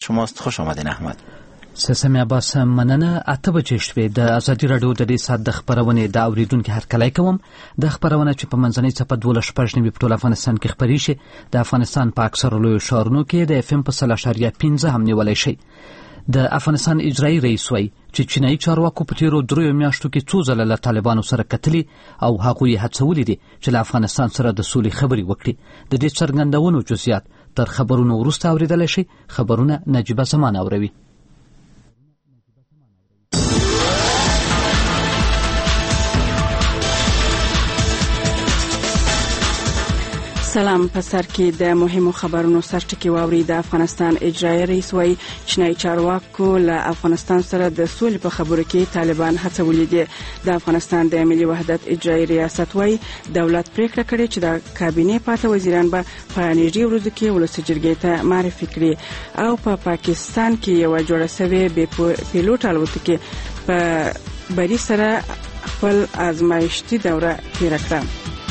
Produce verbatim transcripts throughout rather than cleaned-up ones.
شماست. خوش آمدین احمد. سسمی عباس مننه. اته بجې شوې. د ازادي راډیو د دې ساعت د خبرونې د اوریدونکو هرکلی کوم. د خبرونه چې په منځنۍ څپه دولس شپږ نوي په ټول افغانستان کې خپرې شي، د افغانستان په اکثرو لویو ښارونو کې د اف ام په سل اشاریه پنځه هم نیولی شي. د افغانستان اجرایي رئیس وایي چې چینایي چارواکو په تیرو دریو میاشتو کې څو ځله له طالبانو سره کتلي او هغوی یې هڅولي دي چې له افغانستان سره د سولې خبرې وکړي. د دې څرګندونو جزئیات تر خبرونو وروسته اورېدلی شي. خبرونه نجیبه زمان اوروي. سلام. په سر کې د مهمو خبرونو سرټکی واوري. د افغانستان اجرایي رئیس وایي چینایي چارواکو له افغانستان سره د سولې په خبرو کې طالبان هڅولي دي. د افغانستان د ملي وحدت اجرایي ریاست وایي دولت پریکړه کړې چې د کابینې پاته وزیران به په نږدې ورځو کې ولسي جرګې ته معرفي کړي. او په پا پاکستان کې یو جوړه شوې بې پیلوټ الوتکې په بری سره خپل ازمایښتي دوره تېره کړه.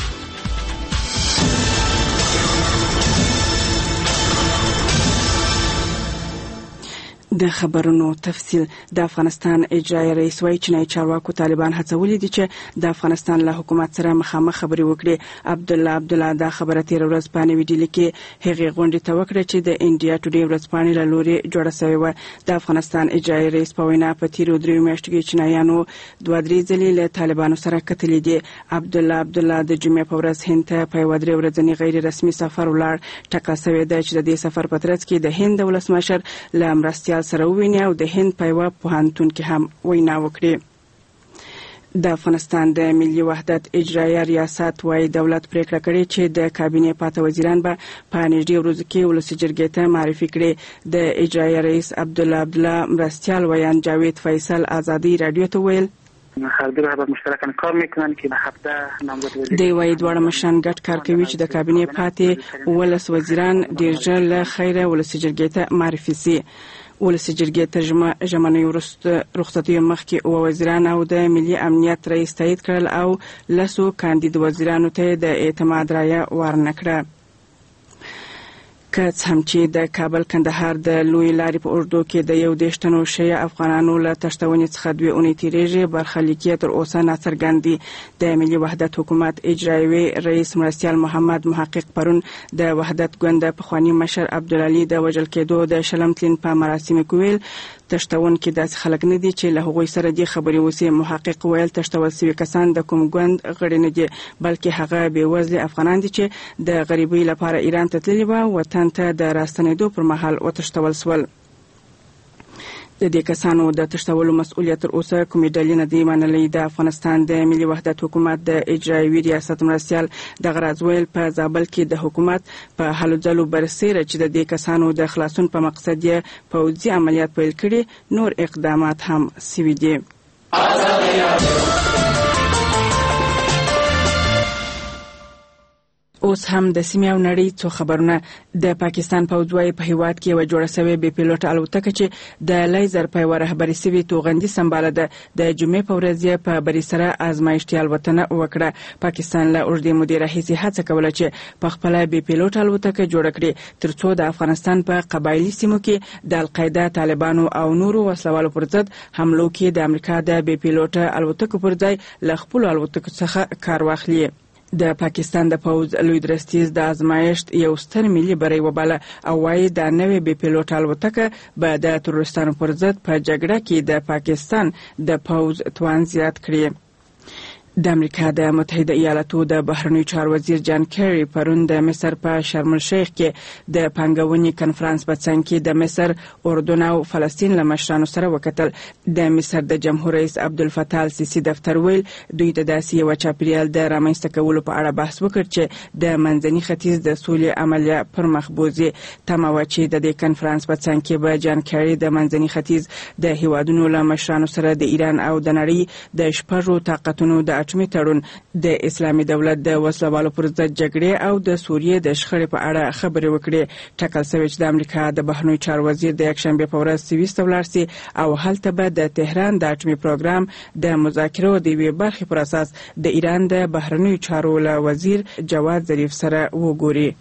د خبرونو تفصیل. د افغانستان اجرایي رئیس وایي چینایي چارواکو طالبان هڅولي دي چې د افغانستان له حکومت سره مخامخ خبرې وکړي. عبدالله عبدالله دا خبره تېره ورځ په نوې ډیلي کې هغې غونډې ته وکړه چې د انډیا ټوډې ورځپاڼې له لورې جوړه شوې وه. د افغانستان اجرایي رئیس په وینا په تېرو دریو میاشتو کې چینایانو دوه درې ځلې له طالبانو سره کتلي دي. عبدالله عبدالله د جمعې په ورځ هند ته په یوه درې ورځني غیر رسمي سفر ولاړ. ټاکل شوې ده چې د دې سفر په ترڅ کې د هند د ولسمشر له مرستیال سره وویني او د هند په یوه پوهنتون کې هم وینا وکړي. د افغانستان د ملي وحدت اجرایي ریاست وایي دولت پریکړه کړې چې د کابینې پاته وزیران به په نږدې ورځو کې ولسي جرګې ته معرفي کړي. د اجرایي رئیس عبدالله عبدالله مرستیال ویان جاوید فیصل ازادي راډیو ته ویل هر دو حزب مشترکان کار میکنن که به هفته نامزد وزیر دی وایي دواړه مشران ګډ کار کوي چې د کابینې پاتې ولس وزیران ډېر ژر له خیره ولسي جرګې ته معرفي سي. ولسي جرګې ته ژمنې وروسته رخصتیو مخکې اووه وزیران او د ملي امنیت رئیس تایید کړل او لسو کاندید وزیرانو ته د اعتماد رایه ورنه کړه. که څه هم چې د کابل کندهار د لوی لارې په اوږدو کې د یو دېرش تنو شیعه افغانانو له تښتونې څخه دوې اونۍ تېرېږي، برخلیک یې تر اوسه ناڅرګند دی. د ملي وحدت حکومت اجرایي رئیس مرستیال محمد محقق پرون د وحدت ګوند پخواني مشر عبدالعلي د وژل کېدو د شلم تلین په مراسمو کې ویل تښتونکي داسې خلک نه دي چې له هغوی سره دې خبرې وسي. محقق ویل تښتول سوي کسان د کوم ګوند غړي نه دي، بلکې هغه بېوزلي افغانان دي چې د غریبۍ لپاره ایران ته تللي وه، وطن ته د راستنېدو پر مهال وتښتول سول. د دې کسانو د تښتولو مسؤلیت تر اوسه کومې ډلې نه دی منلی. د افغانستان د ملي وحدت حکومت د اجرایي ریاست مرستیال دغه راز ویل په زابل کې د حکومت په هلو ځلو برسېره چې د دې کسانو د خلاصون په مقصد یې پوځي عملیات پیل کړي، نور اقدامات هم سوي دي. اوس هم د سیمې او نړۍ څو خبرونه. د پاکستان پوځ وایي په هیواد کې یوه جوړه شوې بې پیلوټه الوتکه چې د لیزر په یوه رهبري سوي توغندي سمباله ده د جمعې په ورځ یې په بري سره ازمایښتي الوتنه وکړه. پاکستان له اوږدې مودې راهیسې هڅه کوله چې په خپله بې پیلوټه الوتکه جوړه کړي تر څو د افغانستان په قبایلي سیمو کې د القاعده، طالبانو او نورو وسلوالو پر ضد حملو کې د امریکا د بې پیلوټه الوتکو پر ځای له خپلو الوتکو څخه کار واخلي. د پاکستان د پوځ لوی درستیز د ازمایښت یو ستر ملي بری وباله او وایي دا نوې بې پیلوټه الوتکه به د تروریستانو پر ضد په جګړه کې د پاکستان د پوځ توان زیات کړي. د امریکا د متحده ایالاتو د بهرنیو چارو وزیر جان کیری پرون د مصر په شرم الشیخ کې د پانګونې کنفرانس په څنګ کې د مصر، اردن او فلسطین له مشرانو سره وکتل. د مصر د جمهور رئیس عبدالفتاح السیسي دفتر ویل دوی ته داسې یوه چاپیریال د رامنځته کولو په اړه بحث وکړ چې د منځني ختیځ د سولې عملیه پر مخ بوځي. تمه وه چې د دې کنفرانس په څنګ کې به جان کیری د منځني ختیځ د هیوادونو له مشرانو سره د ایران او د نړۍ د شپږو طاقتونو د اټومي تړون، د اسلامي دولت د وسلوالو پر ضد جګړې او د سوریې د شخړې په اړه خبرې وکړي. ټاکل شوی چې د امریکا د بهرنیو چارو وزیر د یکشنبې په ورځ سویس ته ولاړ سي او هلته به د تهران د اټومي پروګرام د مذاکرو د یوې برخې پر اساس د ایران د بهرنیو چارو له وزیر جواد ظریف سره وګوري.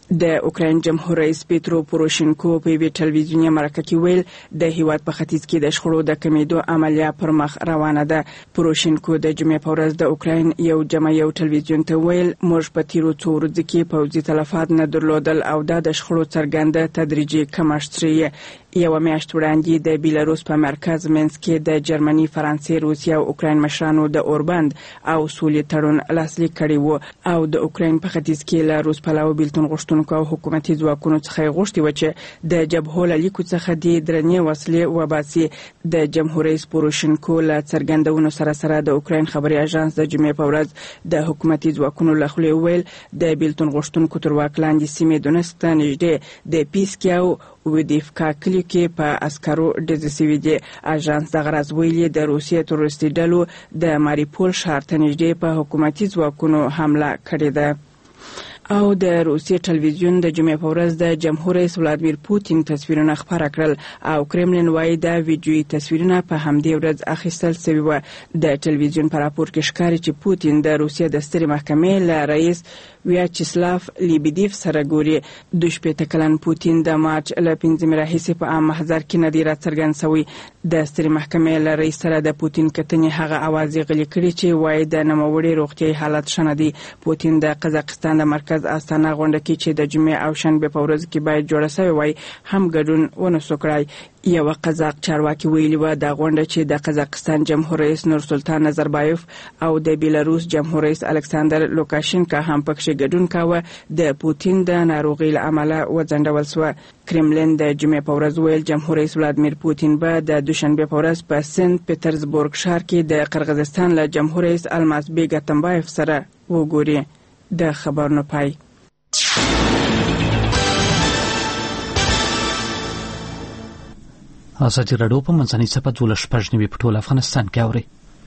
د اوکراین جمهور رئیس پیترو پوروشینکو په یوې ټلویزیوني مرکه کې ویل د هیواد په ختیځ کې د شخړو د کمیدو عملیه پر مخ روانه ده. پوروشینکو د جمعې په ورځ د اوکراین یو جمع یو ټلویزیون ته ویل موږ په تیرو څو ورځو کې پوځي تلفات نه درلودل او دا د شخړو څرګنده تدریجي کمښت شوی. یو میاشت وړاندې د بیلاروس په مرکز مینسک کې د جرمني، فرانسې، روسیې او اوکراین مشرانو د اوربند او سولې تړون لاسلیک کړی و او د اوکراین په ختیځ کې له روس پلاوي بیلتون غوښتونکو او حکومتي ځواکونو څخه غوښتي و چې د جبهو له لیکو څخه د درنې وسلې وباسي. د جمهور رئیس پوروشینکو له څرګندونو سره سره د اوکراین خبري اژانس د جمعې په ورځ د حکومتي ځواکونو له خولې ویل د بیلتون غوښتونکو تر واک لاندې سیمې دونست ته نږدې د پیسکي او ودیفکا کلیو کې په عسکرو ډزې شوې دي. اژانس دغه راز ویلي د روسیې تروریستي ډلو د ماریپول ښار ته نږدې په حکومتي ځواکونو حمله کړې ده. او د روسیې ټلویزیون د جمعې په ورځ د جمهور رئیس ولادمیر پوتین تصویرونه خپاره کړل او کرملین وایي دا ویډیويي تصویرونه په همدې ورځ اخیستل شوي و. د ټلویزیون په راپور کې ښکاري چې پوتین د روسیې د سترې محکمې له رئیس ویاچسلاف لیبیدیف سره ګوري. د شپېته کلن پوتین د مارچ له پنځمې راهیسې په عام محضر کې نه دی راڅرګند شوی. د سترې محکمې له رئیس سره د پوتین کتنې هغه اوازې غلي کړي چې وایي د نوموړي روغتیايي حالت ښه نه دی. پوتین د قزاقستان د مرکز استانه غونډه کې چې د جمعې او شنبې په ورځ کې باید جوړه شوې وای هم ګډون ونسو کړای. یو قزاق چارواکي ویلي و د غونډه چې د قزاقستان جمهور رئیس نورسلطان نظربایف او د بیلاروس جمهور رئیس الکساندر لوکاشینکا هم پکې ګډون کاوه د پوتین د ناروغۍ له امله وځنډول شو. کرملین د جمعې په ورځ ویل جمهور رئیس ولادمیر پوتین به د دوشنبه په ورځ په سنت پټرزبورګ ښار کې د قرغیزستان له جمهور رئیس الماس بیګ اتمبایف سره وګوري. د خبرونو پای. ازادي راډیو په منځنۍ صفحه دولس شپږ نوي په ټول افغانستان کې اوري.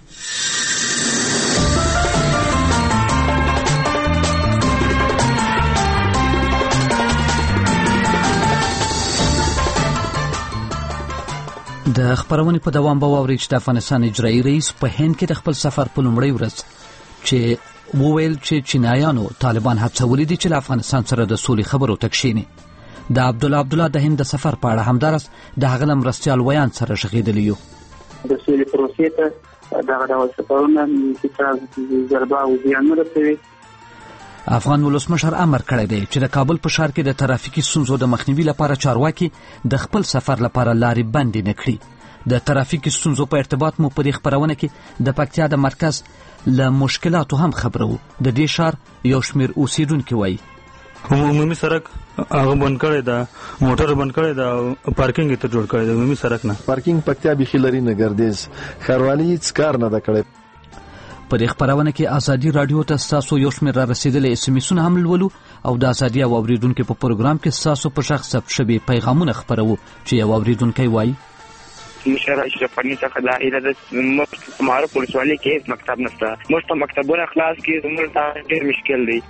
د خبرونې په دوام به واورئ چې د افغانستان اجرایي رئیس په هند کې د خپل سفر په لومړۍ ورځ چې وویل چې چینایانو طالبان هڅولي دي چې له افغانستان سره د سولې خبرو ته کښیني. د عبدالله عبدالله د هند د سفر په اړه همدارس د هغه له مرستیال ویان سره غږېدلی یو. د سولې پروسې ته دغه ډول سفرونه هیڅ ضربه او زیان نه رسوي. افغان ولسمشر امر کړی دی چې د کابل په ښار کې د ترافیکي ستونزو د مخنیوي لپاره چارواکي د خپل سفر لپاره لارې بندې نه کړي. د ترافیکي ستونزو په ارتباط مو په دې خبرونه کې د پکتیا د مرکز له مشکلاتو هم خبرو. د دې ښار یو شمېر اوسیدونکي وایي عمومي سړک هغه بند کړی دا، موټر بند کړی دا، پارکینګ ته جوړ کړی دا. عمومي سړک نه پارکینګ پکتیا بيخي لري نه ګردیز ښاروالي هیڅ کار نه دا کړی. په دې خبرونه کې ازادي راډیو ته تاسو یو شمېر را رسیدلې اس ام اسونه هم لولو او د ازادي او اوریدونکو په پروګرام کې تاسو په شخص ثبت شوي پیغامونه خبرو چې یو اوریدونکو وایي مشر اشرف غنی څخه دا ایله د مخ معرف ولسوالۍ کې مکتب نشته. موږ ته مکتبونه خلاص کې زموږ ته ډېر مشکل دی.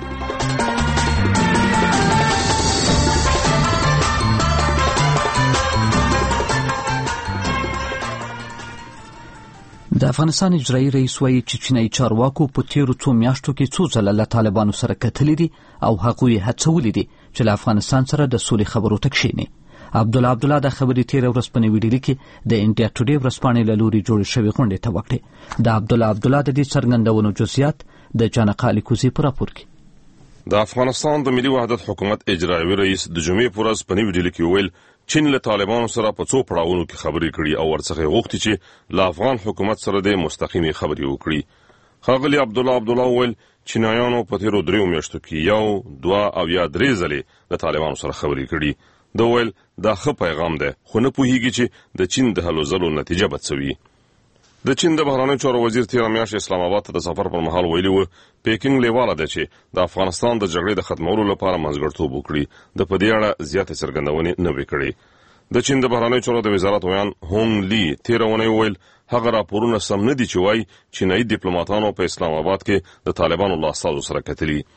د افغانستان اجرایي رئیس وایي چې چینایي چارواکو په تیرو څو میاشتو کې څو ځله له طالبانو سره کتلي دي او هغوی هڅولي دي چې له افغانستان سره د سولې خبرو ته کښیني. عبدالله عبدالله د خبرې تیره ورځ په نوي ډیلي کې د انډیا ټوډے ورځپاڼې له لوري جوړې شوې غونډې ته وکړې. د عبدالله عبدالله د دې څرګندونو جزئیات د جانقه لیکوزي په راپور کې. د افغانستان د ملي وحدت حکومت اجرایي رئیس د جمعې په ورځ په نوي ډیلي کې ویل چین له طالبانو سره په څو پړاوونو کې خبرې کړي او ورڅخه غوښتي چې له افغان حکومت سره د مستقیمي خبرې وکړي. ښاغلي عبدالله عبدالله ویل چینایانو په تیرو دریو میاشتو کې یو دوه او یا درې ځلې د طالبانو سره خبرې کړي. دا ویل دا ښه پیغام دی خو نه پوهیږي چې د چین د هلو ځلو نتیجه به څه وي. د چین د بهرنیو چارو وزیر تیره میاشت اسلام آباد ته د سفر پر مهال ویلي و پیکینګ لیواله ده چې د افغانستان د جګړې د ختمولو لپاره منځګړیتوب وکړي. د په دې اړه زیاتې څرګندونې نه وې کړې. د چین د بهرنیو چارو د وزارت ویان هونګ لی تیره اونۍ ویل هغه راپورونه سم نه دي چې وایي چینایي ډیپلوماټانو په اسلام آباد کې د طالبانو له استازو سره کتلي.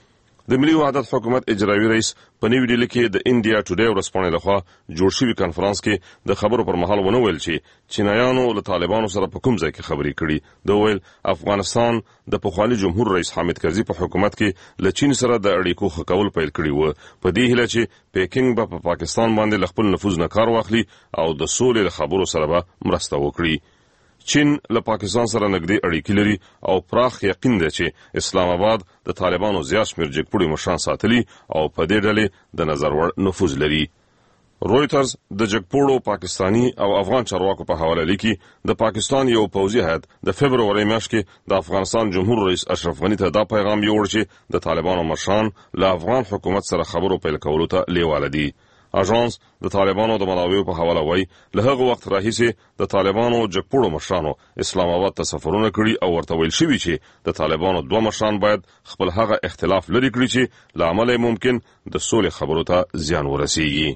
د ملي وحدت حکومت اجرایي رئیس په نیو ډیلی کې د انډیا ټوډے ورځپاڼې لخوا جوړ شوی کانفرنس کې د خبرو پر مهال ونه ویل چې چینایانو له طالبانو سره په کوم ځای کې خبرې کړي. د ویل افغانستان د پخوانی جمهور رئیس حامد کرزي په حکومت کې له چین سره د اړیکو ښه کول پیل کړي و، په دې هیله چې پیکینګ به په پاکستان باندې له خپل نفوذ نه کار واخلي او د سولې له خبرو سره به مرسته وکړي. چین له پاکستان سره نږدې اړیکې لري او پراخ یقین دی چې اسلام آباد د طالبانو زیات شمېر جګپوړي مشران ساتلي او په دې ډلې د نظر وړ نفوذ لري. رویټرز د جګپوړو پاکستانی او افغان چارواکو په حواله لیکي د پاکستان یو پوځي هیات د فبروري میاشت کې د افغانستان جمهور رئیس اشرف غنی ته دا پیغام یوړ چې د طالبانو مشران له افغان حکومت سره خبرو پیل کولو ته لیواله دي. اژانس د طالبانو د منابعو په حواله وایي له هغه وخت راهیسې د طالبانو جګپوړو مشرانو اسلام آباد ته سفرونه کړي او ورته ویل شوي چې د طالبانو دوه مشران باید خپل هغه اختلاف لري کړي چې له امله ممکن د سولې خبرو ته زیان ورسیږي.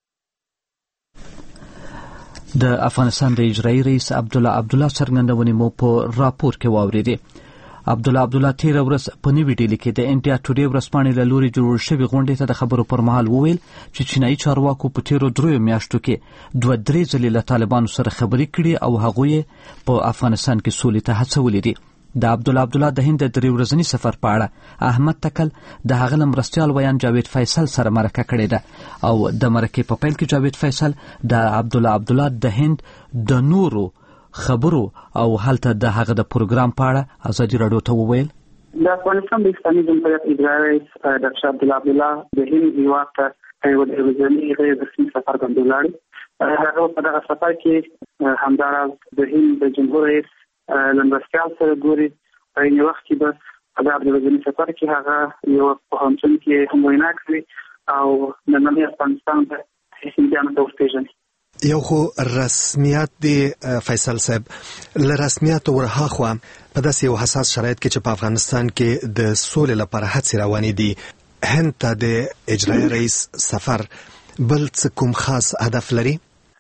د افغانستان د اجرایي رئیس عبدالله عبدالله څرګندونې مو په راپور کې واورېدې. عبدالله عبدالله تیره ورځ په نیوي ډیلي کې د انډیا ټوډے ورځپاڼې له لوري جوړ شوې غونډې ته د خبرو پر مهال وویل چې چینایي چارواکو په تیرو دریو میاشتو کې دوه درې ځلې له طالبانو سره خبرې کړي او هغوی په افغانستان کې سولې ته هڅولې دي. د عبدالله عبدالله د هند د درې ورځني سفر په اړه احمد تکل د هغه له مرستیال ویان جاوید فیصل سره مرکه کړې ده او د مرکې په پیل کې جاوید فیصل د عبدالله عبدالله د هند د نورو خبرو او هلته د هغه د پروګرام په اړه ازادي راډیو ته وویل. د افغانستان د اسلامي جمهوریت اجرایي رئیس ډاکټر عبدالله عبدالله د هند هیواد ته یو ورځنی غیر رسمي سفر باندې ولاړ. هغه په دغه سفر کې همداراز د هند د جمهور رئیس لمرستیال سره ګوري. په یو وخت کې به په دغه ورځنی سفر کې هغه یو پوهنتون کې هم وینا کوي او نننی افغانستان ته هندیانو ته ورپېژني. یو خو رسمیت دی فیصل صاحب، له رسمیت ورهاخوا په داسې یو حساس شرایط کې چې په افغانستان کې د سولې لپاره هڅې روانې دي، هند ته د اجرایي رئیس سفر بل څه کوم خاص هدف لري؟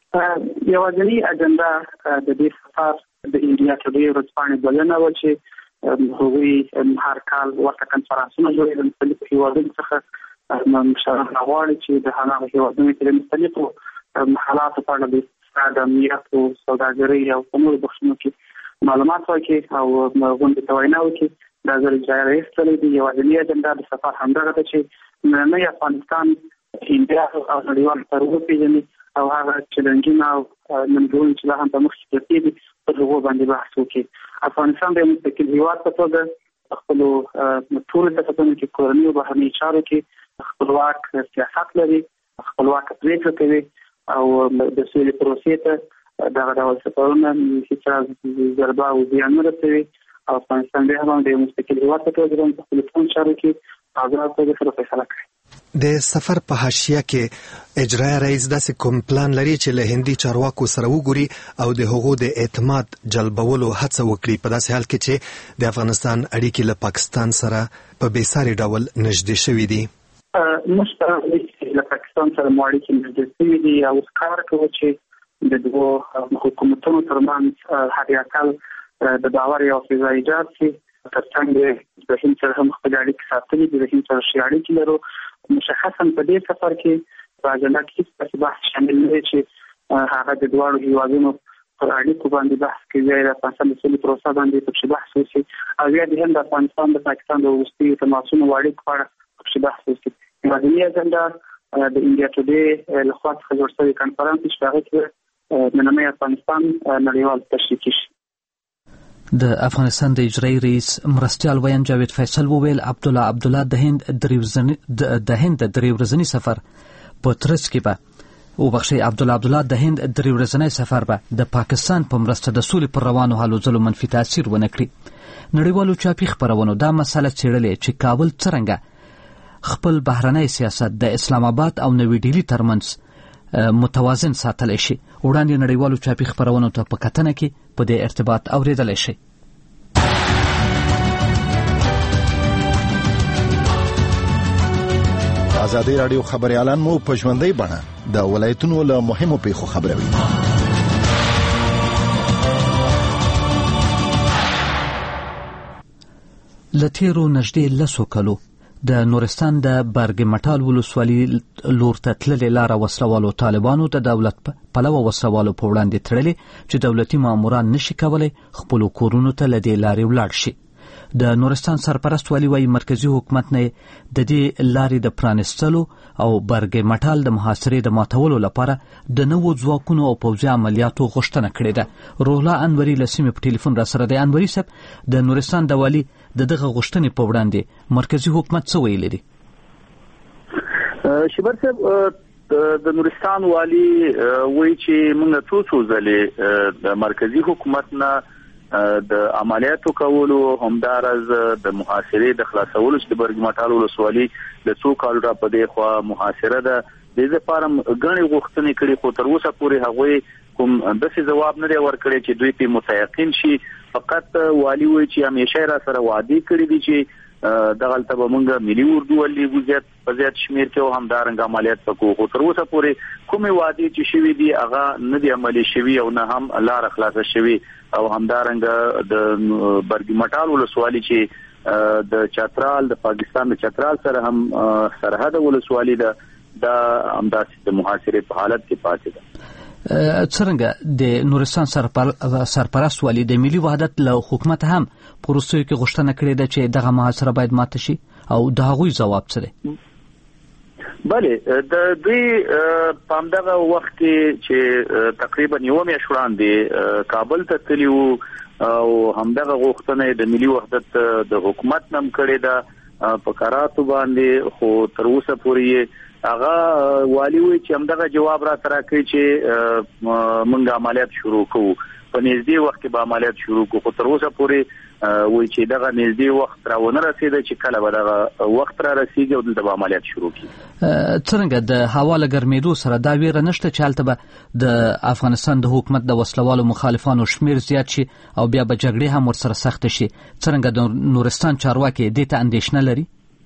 یوازینی اجنډا د دې سفر د انډیا ټوډے ورځپاڼې بلنه وه چې هغوی هر کال ورته کنفرانسونه جوړوي د مختلفو هیوادونو څخه مشران راغواړي چې د هغه هیوادونو کې د مختلفو حالاتو په اړه د اقتصاد، امنیت او سوداګرۍ او په نورو بخشونو کې معلومات ورکړي او غونډې ته وینا وکړي. دا ځل اجرایي رئیس سره د یوازینی اجنډا د سفر همدغه ده چې نننی افغانستان انډیا او نړیوال سره وپېژني او هغه چیلنجونه او ننګونې چې لا هم په مخ کې پرتې دي پر هغو باندې بحث وکړي. افغانستان د یو مستقل هیواد په توګه په خپلو ټولو سطحونو کې کورني او بهرني چارو کې خپلواک سیاست لري، خپلواک پرېکړه کوي او د سولې پروسې ته دغه ډول سفرونه هیڅ ضربه او زیان نه رسوي او افغانستان بیا هم د مستقل هیواد په توګه په خپلو ټولو چارو کې آزاد توګه سره فیصله کوي. د سفر په حاشیه کې اجرایي رئیس داسې کوم پلان لري چې له هندي چارواکو سره وګوري او د هغو د اعتماد جلبولو هڅه وکړي په داسې حال کې چې د افغانستان اړیکې له پاکستان سره په بېساري ډول نږدې شوي دي؟ موږ له پاکستان سره مو اړیکې نږدې شوي دي او اوس کار کوو چې د دوو حکومتونو ترمنځ حداقل د باور یو فضا ایجاد شي. ترڅنګ د هند سره هم خپل اړیکې ساتلي دي، د هند سره ښې اړیکې لرو. مشخصا په دې سفر کې په اجنډا کې هیڅ بحث شامل نه دی چې هغه د دواړو هیوادونو پر اړیکو باندې بحث کوي یا د افغانستان د سولې پروسه باندې پکې بحث وشي او یا د هند افغانستان د پاکستان د وروستیو تماسونو اړیکو په اړه پکې بحث وشي. یوازینی اجنډا د انډیا ټوډے لخوا څخه جوړ شوی کنفرانس چې هغه کې نننی افغانستان نړیوال تشریح کیږي. د افغانستان د اجرایي رئیس مرستیال ویان جاوید فیصل وویل عبدالله عبدالله د هند د هند د درې ورځني سفر په ترڅ کې به وبخښئ عبدالله عبدالله د هند درې ورځنی سفر به د پاکستان په مرسته د سولې پر روانو هلو ځلو منفي تاثیر ونه کړي. نړیوالو چاپي خپرونو دا مسله څېړلې چې کابل څرنګه خپل بهرنی سیاست د اسلام آباد او نوي ډیلي ترمنځ متوازن ساتلی شي. وړاندې نړیوالو چاپي خپرونو ته په کتنه کې په دې ارتباط اورېدلی شي. ازادي راډیو خبريالان مو په ژوندۍ بڼه د ولایتونو له مهمو پیښو خبروي. له تیرو نږدې لسو کلو د نورستان د برګ مټال ولسوالۍ لور ته تللې لاره وسلوالو طالبانو د دولت پلوه وسلوالو په وړاندې تړلې چې دولتي ماموران نشي کولای خپل کورونو ته لدې لارې ولاړ شي. د نورستان سرپرست والی وايي مرکزی حکومت نه د دې لارې د پرانستلو او برګ مټال د محاصرې د ماتولو لپاره د نوو ځواکونو او پوځي عملیاتو غوښتنه کړې ده. روح الله انوري له سیمې په ټلیفون را سره دی. انوري صاحب، د نورستان د والی د دغه غوښتنې په وړاندې مرکزی حکومت څه ویلي دي؟ شبر صاحب، د نورستان والی وایي چې موږ څو څو ځلې د مرکزی حکومت نه د عملیاتو کولو همدارز د محاصرې د خلاصولو چې د برګ مټال ولسوالۍ د څو کالو را پدې خو محاصره ده د دې لپاره غني غوښتنې کړي، خو تر اوسه پورې هغه کوم داسې جواب نه دی ورکړی چې دوی په متيقن شي. فقط والی وایي چې همیشه را سره وعده کړی دي چې دغه تل به موږ ملي اردو ولې وزیت په زیات شمیر کې همدارنګ عملیات وکړو، خو تر اوسه پورې کومې وعده چې شوي دي هغه نه دي عملي شوي او نه هم لار خلاصه شوي. او همدارنګ د برګ مټال ولسوالۍ چې د چترال د پاکستان د چترال سره هم سرحد ولسوالۍ ده، دا همداسې د محاصرې په حالت کې پاتې ده. څرنګه د نورستان سرپرست والی د ملي وحدت له حکومت هم پروسې کې غوښتنه کړې ده چې دغه محاصره باید ماته شي، او د هغوی ځواب څه دی؟ بله، د دوی په همدغه وخت کې چې تقریبا یو میاشت وړاندې کابل ته تللی وو او همدغه غوښتنه د ملي وحدت د حکومت نم کړې ده په قراراتو باندې، خو تر اوسه پورې هغه والی وایي چې همدغه جواب را ترا کوي چې موږ عملیات شروع کوو، په نږدې وخت کې به عملیات شروع کوو، خو تر اوسه پورې وایي چې دغه نږدې وخت راونه رسیدي چې کله به دغه وخت را رسیږي او دلته به عملیات شروع کړي. څرنګه د هوا له ګرمېدو سره دا ویره نشته چې هلته به د افغانستان د حکومت د وسلوالو مخالفانو شمیر زیات شي او بیا به جګړې هم ورسره سخته شي؟ څرنګه د نورستان چارواکي دې ته اندېښنه لري؟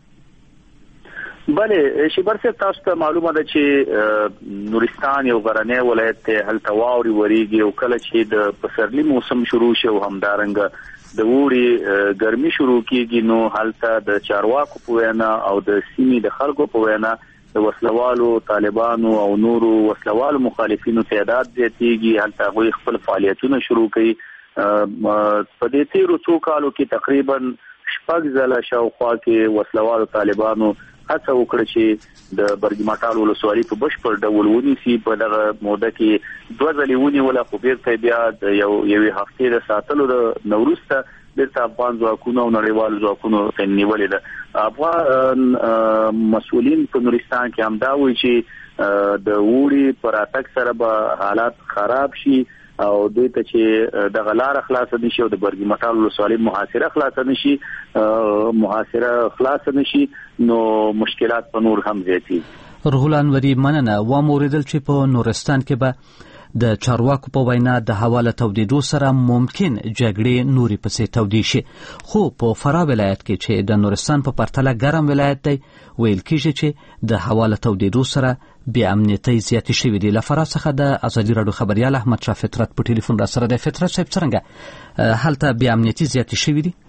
بله، شبر صاحب، تاسو ته معلومه ده چې نورستان یو غرنی ولایت دی، هلته واوري وریږي او کله چې د پسرلي موسم شروع شي او همدارنګه د ووري ګرمي شروع کیږي نو هلته د چارواکو په وینا او د سیمې د خلکو په وینا د وسلوالو طالبانو او نورو وسلوالو مخالفینو تعداد زیاتیږي. هلته غوي خپل فعالیتونه شروع کوي. په دې تیرو څو کالو کې تقریبا شپږ ځله شاوخوا کې وسلوالو طالبانو هڅه وکړه چې د برګ مټال ولسوالۍ په بشپړ ډول ونیسي. په دغه موده کې دوه ځلې ونیول، خو بیرته بیا د یو یوې هفتې د ساتلو د نوروسته بیرته افغان ځواکونو او نړیوالو ځواکونو ته نیولې ده. افغان مسؤلین په نورستان کې هم دا وایي چې د ووري پر اتک سره به حالات خراب شي او دوی ته چې د غلار خلاص نشي او د برګ مټال ولسوالۍ محاصره خلاص نشي محاصره خلاص نشي نو مشکلات په نور هم زیاتی. روح الله انوري، مننه. و موریدل چې په نورستان کې به د چارواکو په وینا د حواله تودیدو سره ممکن جګړې نوري پسې تودې شي، خو په فراه ولایت کې چې د نورستان په پرتله ګرم ولایت دی ویل کېږي چې د حواله تودیدو سره بیا امنیتي زیاتې شوې دي. له فراه څخه د ازادي راډیو خبريال احمد شاه فطرت په ټلیفون را سره دی. فطرت صاحب، څرنګه هلته بیا امنیتي زیاتې شوې دي؟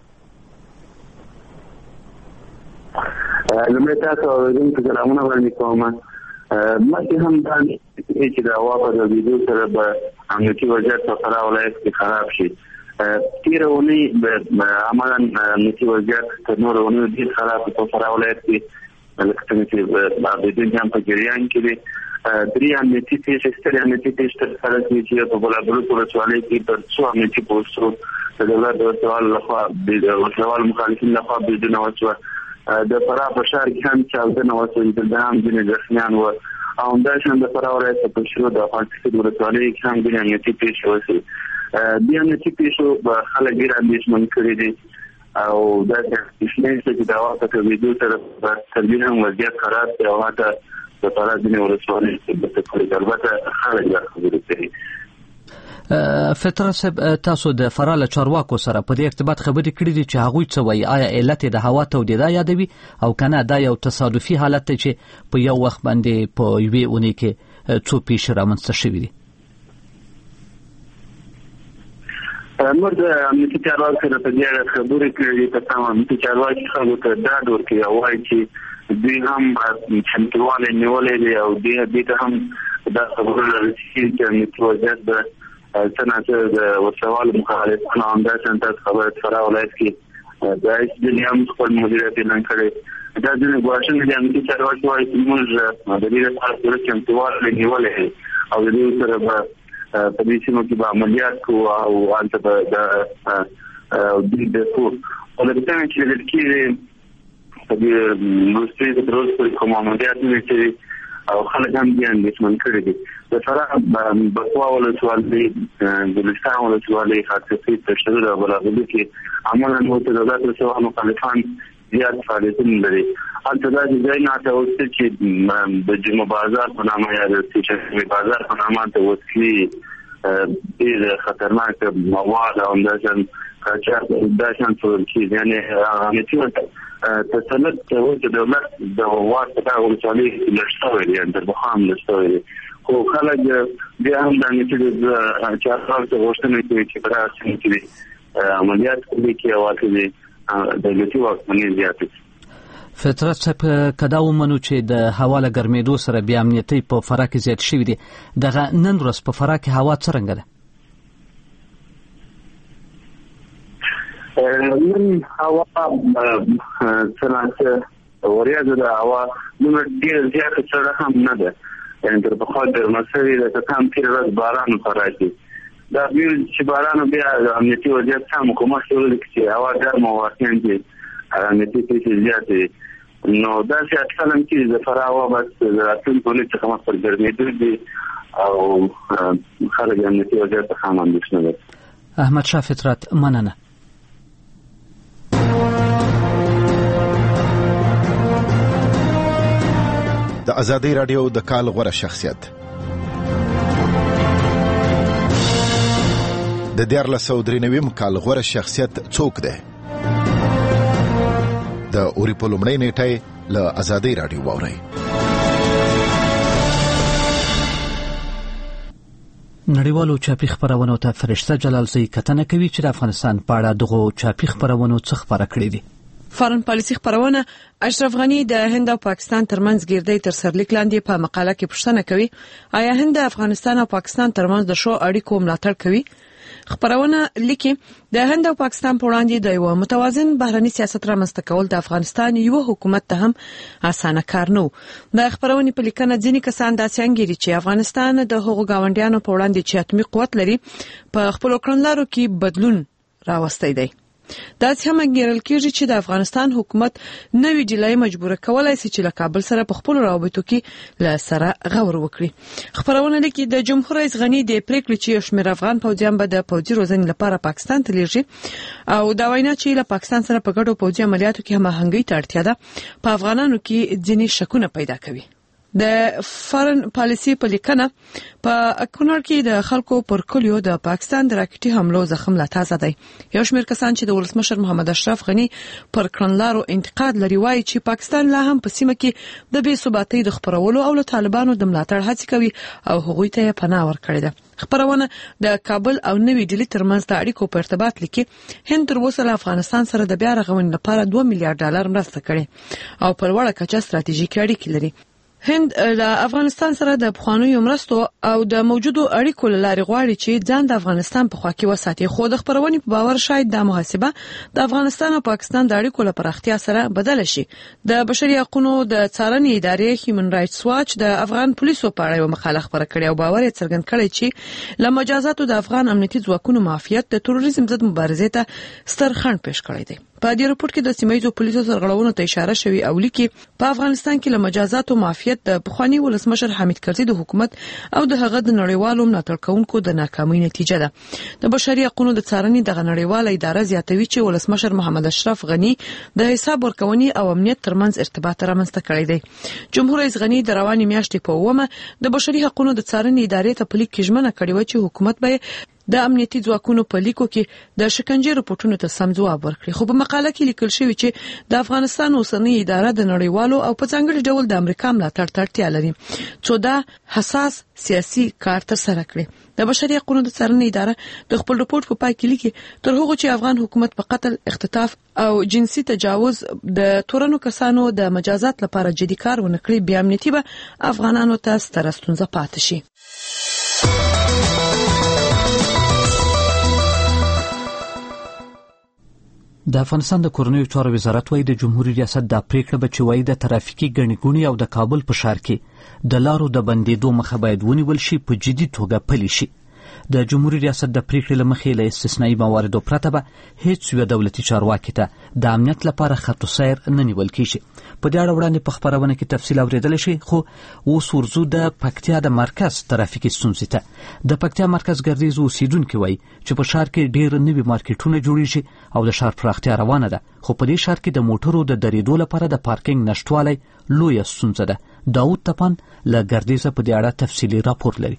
لمړی تاسو اوریدونکو سلامونه وړاندې کوم. مخکې هم دا چې د هوا په تودېدو سره به امنیتي وضعیت په فراه ولایت کې خراب شي. تېره اونۍ عملا امنیتي وضعیت تر نورو اونیو ډېر خراب په فراه ولایت کې، لکه څنګه چې عابدین هم په جریان کې دي. درې امنیتي پیښې سترې امنیتي پیښې ترسره شوې چې په بلابلوک ولسوالۍ کې تر څو امنیتي پوسټو د دولت د وسلوالو لخوا د وسلوالو مخالفینو لخوا بریدونه وشوه. د فراه په ښار کې هم چاودنه وشوه، دلته هم ځینې زخمیان وو او همداشان د فراه ولایت په شروع د افغانستان ولسوالۍ کې هم ځینې امنیتي پیښې وشوې. دې امنیتي پیښو به خلک ډېر اندېښمن کړي دي او دا اندېښنې چې د هوا په تودېدو سره به تر ډېره هم وضعیت خراب شي او حتی د فراه ځینې ولسوالۍ کې به تکړه البته خلک دا خبرې کوي. فطرت صاحب، تاسو د فراه له چارواکو سره په دې ارتباط خبرې کړې دي چې هغوی څه وایي؟ آیا علت د هوا تودېدا یادوي او کنه دا یو تصادفي حالت دی چې په یو وخت باندې په یوې اونۍ کې څو پیښې رامنځته شوې دي؟ موږ د امنیتي چارواکو سره په دې اړه خبرې کړې چې تاسو امنیتي چارواکي خلکو ته دا ډول کې وایي چې دوی هم چمتواله نیولې دي او دې ته هم دا خبره لري چې امنیتي وضعیت د څنګه د وسوال مخالفانو هم دا څنګه خبره فراه ولایت کې د ایس ډي ام خپل مدیریت اعلان کړی دا د غواړم چې امنیتي چارواکي وایي چې موږ د دې لپاره چې چمتواله نیولې او د دې سره په دې سیمه کې به عملیات کوو او هلته به د دوی د کو ولکه چې د کې په دې مستری د روز په کوم عملیات نه چې او خلک هم دي اندېښمن کړي دي د فراه بکوا ولسوالۍ د لستان ولسوالۍ خاصه تشدد او بلاغلي کې عملاً نو ته د دغه څه مخالفان زیات فعالیتونه لري هلته دا ځای نه ته اوس چې د جمعه بازار په نامه یا د چې بازار په نامه ته وسلي ډېر خطرناک مواد او اندازن کاچا دا شان څور چې یعنی هغه چې تسلط ته د دولت د واسطه د ولسوالۍ لښتوي دي د بخام لښتوي خو خلک بیا هم د چې د چارواکو ته غوښتنه کوي چې پر اساس کې عملیات کوي کې واقع دي د دولتي واکمنۍ زیاتې فطرت صاحب کدا ومنو چې د حواله ګرمېدو سره بیا امنیتي په فراه کې زیات شوی دي دغه نن ورځ په فراه کې هوا څنګه ده؟ نن هوا څنګه وریا ده هوا نو ډیر زیات څه هم نه ده یعنی تر په خاطر مسوي د تام کې ورځ باران فرایي دا ویل چې باران بیا د امنیتي وضعیت سم کومه شول چې هوا ګرمه واقعا دي امنیتي کې زیاتې نو دا چې اصلا چې د فراه بس د راتلون پولیس څخه مخ پر ګرمېدل دي او خلک امنیتي وضعیت څخه هم اندېښنه لري. احمد شاه فطرت مننه. د ازادي رادیو د کال غوره شخصیت د دیارلس سوه درې نوي کال غوره شخصیت څوک دی؟ د اوري په لومړۍ نیټه له ازادي رادیو واورئ. نړیوالو چاپی خبرونو ته فرشته جلالزی کتنه کوي چې د افغانستان په اړه دغه چاپی خبرونو څخه خبره کړې دي. فارن پالیسي خبرونه اشرف غنی د هند او پاکستان ترمنځ ګردۍ تر سرلیک لاندې په مقاله کې پوښتنه کوي آیا هند د افغانستان او پاکستان ترمنځ د شو اړیکو ملاتړ کوي؟ خبرونه لیکي د هند او پاکستان په وړاندې د یو متوازن بهرني سیاست رامنځته کول د افغانستان یو حکومت ته هم اسانه کار نه و. د خبرونې په لیکنه ځینې کسان داسې انګیري چې افغانستان د هغو گاونډیانو په وړاندې چې اتمی قوت لري په خپل کړنلارو کې بدلون راوستي دی. دا هم انګیرل کېږي چې د افغانستان حکومت نوې ډیلای مجبوره کولای شي چې له کابل سره په خپل روابطو کې له سره غور وکړي. خبرونه لیکي د جمهور رئیس غنی د پریکړې چې شمیر افغان پوځیان به د پوځي روزنې لپاره پاکستان ته لیږي او دا وینا چې له پاکستان سره په ګډو پوځي عملیاتو کې هماهنګي ته اړتیا ده په افغانانو کې ځینې شکونه پیدا کوي. د فارن پالیسي په لیکنه په کونړ کې د خلکو پر کلیو د پاکستان د راکټي حملو زخم لا تازه دی. یو شمېر کسان چې د ولسمشر محمد اشرف غنی پر کړنلارو انتقاد لري وایي چې پاکستان لا هم په سیمه کې د بې ثباتۍ د خپرولو او له طالبانو د ملاتړ هڅې کوي او هغوی ته پناه ورکړې ده. خبرونه د کابل او نوې ډیلي ترمنځ د اړیکو په ارتباط لیکي هند تر اوسه له افغانستان سره د بیا رغونې لپاره دوه میلیارډ ډالر مرسته کړې او پر وړه کچه ستراتیژیکي اړیکې لري. هند له افغانستان سره د پخوانیو مرستو او د موجودو اړیکو لاري غواړي چې ځان د افغانستان په خوا کې وساتي خو د خبرونې په باور شاید د محاسبه د افغانستان او پاکستان د اړیکو لپاره اختیار سره بدل شي. د بشري حقوقو د څارنې ادارې هیومن رائټس واچ د افغان پولیسو په اړه یو مقاله خبره کړې او باور یې څرګند کړی چې له مجازاتو د افغان امنیتي ځواکونو معافیت د تروریزم ضد مبارزې ته ستر خنډ پیښ کړی دی. په دې رپورت کې د سیمایي پولیسو سرغړونو ته اشاره شوی او لیکي په افغانستان کې له مجازاتو معافیت د پخوانی ولسمشر حامد کرزي د حکومت او د هغه د نړیوالو ملاتړ کوونکو د ناکامۍ نتیجه ده. د بشري حقوقو د څارنې دغه نړیواله اداره زیاتوي چې ولسمشر محمد اشرف غنی د حساب ورکونې او امنیت ترمنځ ارتباط رامنځته کړی دی. جمهور رئیس غنی د رواني میاشتې په اومه د بشري حقوقو د څارنې ادارې ته په لیک کې ژمنه کړې و چې حکومت به د امنیتي ځواکونو په لیکو کې د شکنجې رپورټونو ته سم ځواب ورکړي. خو په مقاله کې لیکل شوی چې د افغانستان اوسنۍ اداره د نړیوالو او په ځانګړي ډول د امریکا ملاتړ ته اړتیا لري چې دا حساس سیاسي کار ترسره کړي. د بشري حقوقو د څارنې اداره د خپل رپورت په پای کې لیکي تر هغه چې افغان حکومت په قتل، اختطاف او جنسي تجاوز د تورنو کسانو د مجازات لپاره جدي کار ونه کړي، بیا امنیتي به افغانانو ته ستره ستونزه پاتې شي. د افغانستان د کورنیو چارو وزارت وايي د جمهوریت ریاست د پریکړه به چې وايي د ترافیکي ګڼې ګوڼې او د کابل په ښار کې د لارو د بندېدو مخه باید ونیول شي، په جدي توګه پلي شي. د جمهوریت ریاست د پریکړې له مخې له استثنایي مواردو پرته به هیڅ یو دولتي چارواکي ته د امنیت لپاره خط سیر نه نیول کیږي. په دې اړه وړاندې په خبرونه کې تفصیل اورېدلی شي، خو اوس ورځو د پکتیا د مرکز ترافیکي ستونزې ته. د پکتیا مرکز ګردیز اوسیدونکي وایي چې په ښار کې ډېر نوي مارکیټونه جوړیږي او د ښار پراختیا روانه ده، خو په دې ښار کې د موټرو د درېدو لپاره د پارکینګ نشتوالی لویه ستونزه ده. داود تپان له ګردیزه په دې اړه تفصیلي راپور لري.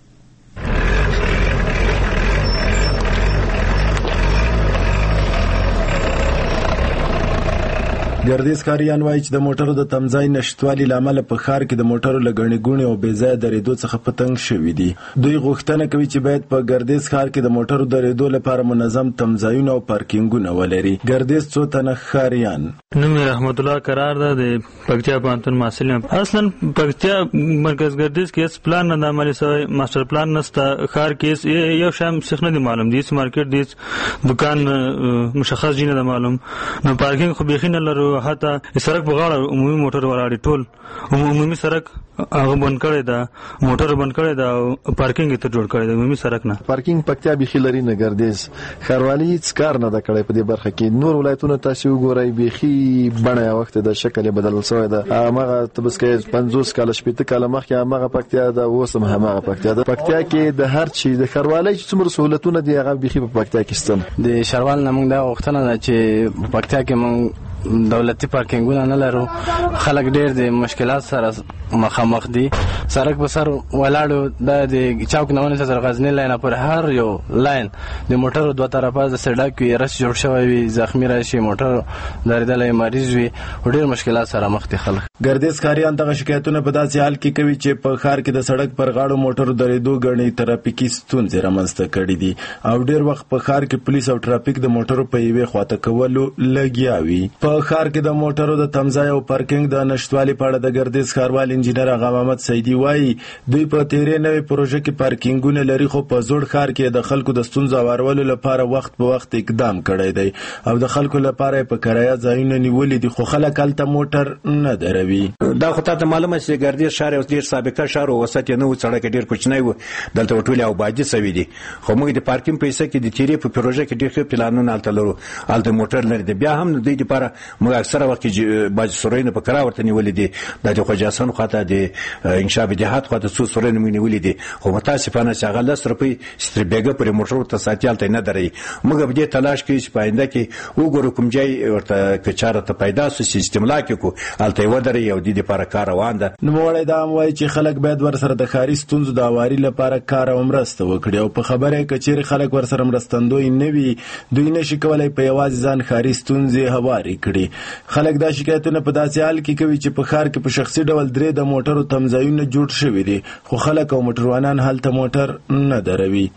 ګردیز کاریان وایي چې د موټرو د تمځای نشټوالي لامل په ښار کې د موټرو لګڼې ګونې او بې ځایه درېدو څخه په تنګ شوي دي. دوی غوښتنه کوي چې باید په ګردیز ښار کې د موټرو درېدو لپاره منظم تمځایونه او پارکینګونه ولري. ګردیز څو تنه ښاریان. نوم رحمت الله قرار ده، د پکتیا پوهنتون محصل یم. اصلا پکتیا مرکز ګردیز کې هیڅ پلان نه د عملي شوی، ماستر پلان نشته. ښار کې یو شان څه نه دي معلوم، دي مارکیټ دي دکان مشخص جینه ده معلوم، نو پارکینګ خو بیخي نه لرو. حتی سړک په غاړه عمومي موټر ولاړ ټول عمومي سړک هغه بند کړی دا، موټر بند کړی دا او پارکینګ ته جوړ کړی دا عمومي سړک نه. پارکینګ پکتیا بیخي لري نه ګردیز ښاروالي هیڅ کار نه ده کړی په دې برخه کې. نور ولایتونه تاسو وګورئ بیخي بڼه وخت د شکل بدل شوی ده. هغه تبس کې پنځوس کال شپږ کال مخکې هغه پکتیا ده، اوس هم هغه پکتیا ده. پکتیا کې د هر چی د ښاروالي څومره سہولتونه دي هغه بیخي په پکتیا کې ستن. د ښاروال نه موږ دا غوښتنه ده چې پکتیا کې موږ دولتي پارکینګونه نه لرو. خلک ډېر د مشکلات سره مخامخ دي. سړک په سر ولاړو د چوک نه ونې تر غزنی لاین پر هر یو لاین د موټرو دوه طرفه د سړک وي، رس جوړ شوی وي، زخمی راشي، موټر درېدلی مریض وي، ډېر مشکلات سره مخ دي خلک. ګردیز کاریان دغه شکایتونه په داسې حال کې کوي چې په ښار کې د سړک پر غاړو موټرو درېدو ګڼې ترافیکي ستونزې رامنځته کړي دي او ډېر وخت په ښار کې پولیس او ټرافیک د موټرو په یوې خواته کولو لګیا وي. په ښار کې د موټرو د تمځای او پارکینګ د نشټوالي په اړه د ګردیز ښاروال انجینر آغا محمد سیدي وایي دوی په تیرې نوې پروژه کې پارکینګونه لري، خو په زوړ ښار کې د خلکو د ستونزو هوارولو لپاره وخت په وخت اقدام کړی دی او د خلکو لپاره په کرایه ځایونه نیولي دي، خو خلک هلته موټر نه دروي. دا خو تاسو معلومه چې ګردیز ښار یو ډېر سابقه ښار او وسط یې نه و، سړک ډېر کوچنی و، دلته ټولې آبادي سوي دي. خو موږ د پارکینګ پیسې کې د تیرې په پروژه کې ډېر ښه پلانونه هلته لرو، هلته موټر لري. بیا هم د دوی لپاره موږ اکثره وخت کې باج سورینه په کرا ورته نیولې دي، د خواجه حسن خواته د انشاء بدیهات خواته څو سورینه موږ نیولې دي، خو متاسفانه چې هغه لس روپۍ ستربېګه پرې موټر ته ساتي هلته نه دري. موږ به دې تلاش کوي چې په آینده کې وګورو کوم ځای ورته که چاره ته پیدا سو چې استملاک کړو هلته یې ودري او د دې لپاره کار روان ده. نوموړی دا هم وایي چې خلک باید ورسره د ښاري ستونزو د هواري لپاره کار او مرسته وکړي او په خبره که چیرې خلک ورسره مرستندوی نه وي دوی نشي کولی په یوازې ځان ښاري ستونزې هوارې کړي. خلک دا شکایتونه په داسې حال کې کوي چې په ښار کې په شخصي ډول درې د موټرو تمځایونه جوړ شوي دي، خو خلک او موټروانان هلته موټر نه دروي.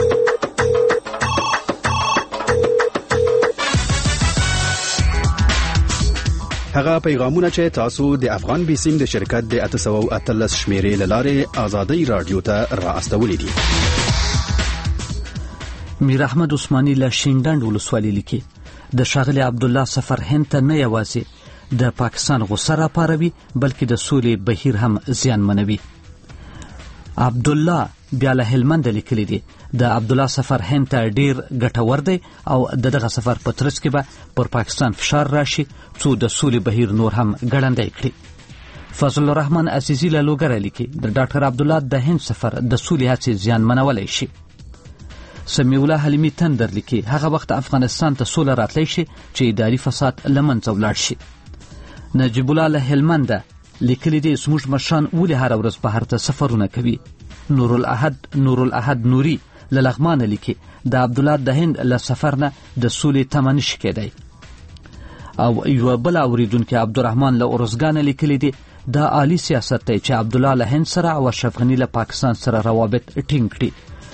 هغه پیغامونه چې تاسو د افغان بیسیم د شرکت د اته سوه اتلس شمیرې له لارې آزادۍ رادیو ته را استولې دي. میر احمد عثماني له شینډنډ ولسوالۍ لیکي د ښاغلي عبدالله سفر هند ته نه یوازې د پاکستان غوسه راپاروي بلکې د سولې بهیر هم زیانمنوي. عبدالله بیا له هلمند لیکلی دی د عبدالله سفر هند ته ډیر ګټور دی او د دغه سفر په ترڅ کې به پر پاکستان فشار راشي څو د سولې بهیر نور هم ګړندی کړي. فضل الرحمن عزیزی له لوګره لیکي د ډاکټر عبدالله د هند سفر د سولې هڅې زیانمنولی شي. سمیع الله حلیمي تندر لیکي هغه وخت افغانستان ته سوله راتلی شي چې اداري فساد له منځه ولاړ شي. نجیب الله له هلمنده لیکلی دی زموږ مشران ولې هره ورځ بهر ته سفرونه کوي. نور الاحد نور الاحد نوري له لغمانه لیکي د عبدالله د هند له سفر نه د سولې تمه نشي کېدی. او یو بل اوریدونکي عبدالرحمن له ارزګانه لیکلي دي دا عالی سیاست دی چې عبدالله له هند سره او اشرف غني له پاکستان سره روابط ټینګ کړي.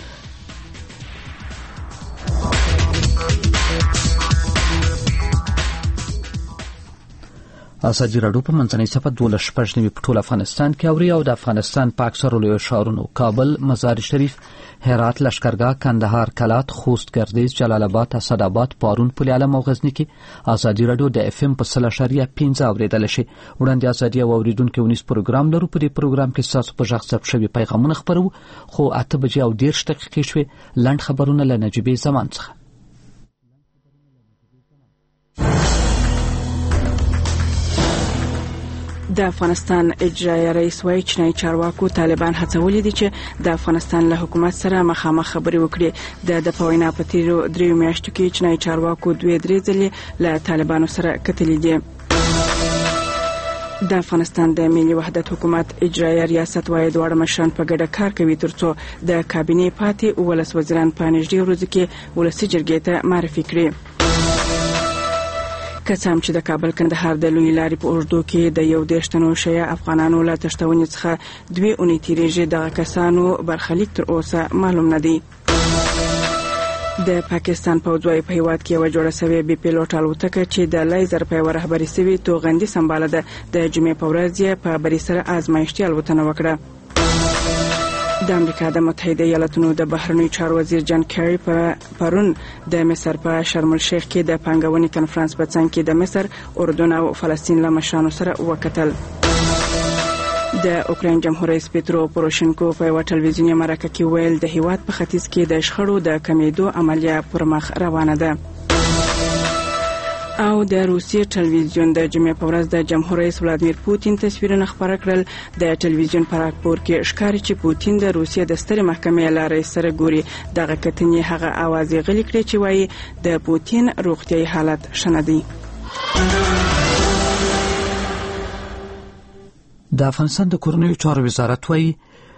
ازادي راډیو په منځنۍ صفحه دولس شپږ نوي په ټول افغانستان کې اوري او د افغانستان په اکثرو لویو ښارونو کابل، مزار شریف، هرات، لشکرګاه، کندهار، کلات، خوست، ګردیز، جلال آباد، اسداباد، پارون، پل علم او غزنی کې ازادي راډیو د اف ام په سل اشاریه پنځه اوریدل شي. وړاندې ازادي او اوریدونکو ونیس پروګرام لرو. په دې پروګرام کې تاسو په ژغ ثبت شوي پیغامونه خبرو، خو اته بجې او دېرش دقیقې شوې. لنډ خبرونه له نجیبې زمان څخه. د افغانستان اجرایه رئیس وایي چینایي چارواکو طالبان هڅولي دي چې د افغانستان له حکومت سره مخامخ خبرې وکړي. د د په وینا په تیرو دریو میاشتو کې چینایي چارواکو دوې درې ځلې له طالبانو سره کتلي دي. د افغانستان د ملي وحدت حکومت اجرایه ریاست وایي دواړه مشران په ګډه کار کوي ترڅو د کابینې پاتې ولس وزیران په نږدې ورځو کې ولسي جرګې ته معرفي کړي. که څه هم چې د کابل کندهار د لوی لارې په اوږدو کې د یو دېرش تنو شیعه افغانانو له تښتونې څخه دوې اونۍ تېرېږي، دغه کسانو برخلیک تر اوسه معلوم نه دی. د پاکستان پوځ وايي په هېواد کې یوه جوړه سوې بې پیلوټ الوتکه چې د لیزر په یوه رهبري سوي توغندي سمباله ده د جمعې په ورځ یې په بري سره ازمایښتي الوتنه وکړه. د امریکا د متحده ایالاتونو د بهرنیو چارو وزیر جان کیری په پرون د مصر په شرم الشیخ کې د پانګونې کنفرانس په څنګ کې د مصر، اردن او فلسطین له مشرانو سره وکتل. د اوکراین جمهور رئیس پیترو پوروشنکو په یوه ټلویزیوني مرکه کې ویل د هیواد په ختیځ کې د شخړو د کمیدو عملیه پر مخ روانه ده. او د روسیې ټلویزیون د جمعې په ورځ د جمهور رئیس ولادیمیر پوتین تصویرونه خپاره کړل. د ټلویزیون په راپور کې ښکاري چې پوتین د روسیې د سترې محکمې له رئیس سره ګوري. دغه کتنې هغه اوازې غلي کړې چې وایي د پوتین روغتیايي حالت ښه نه دی. د افغانستان د کورنیو چارو وزارت وایي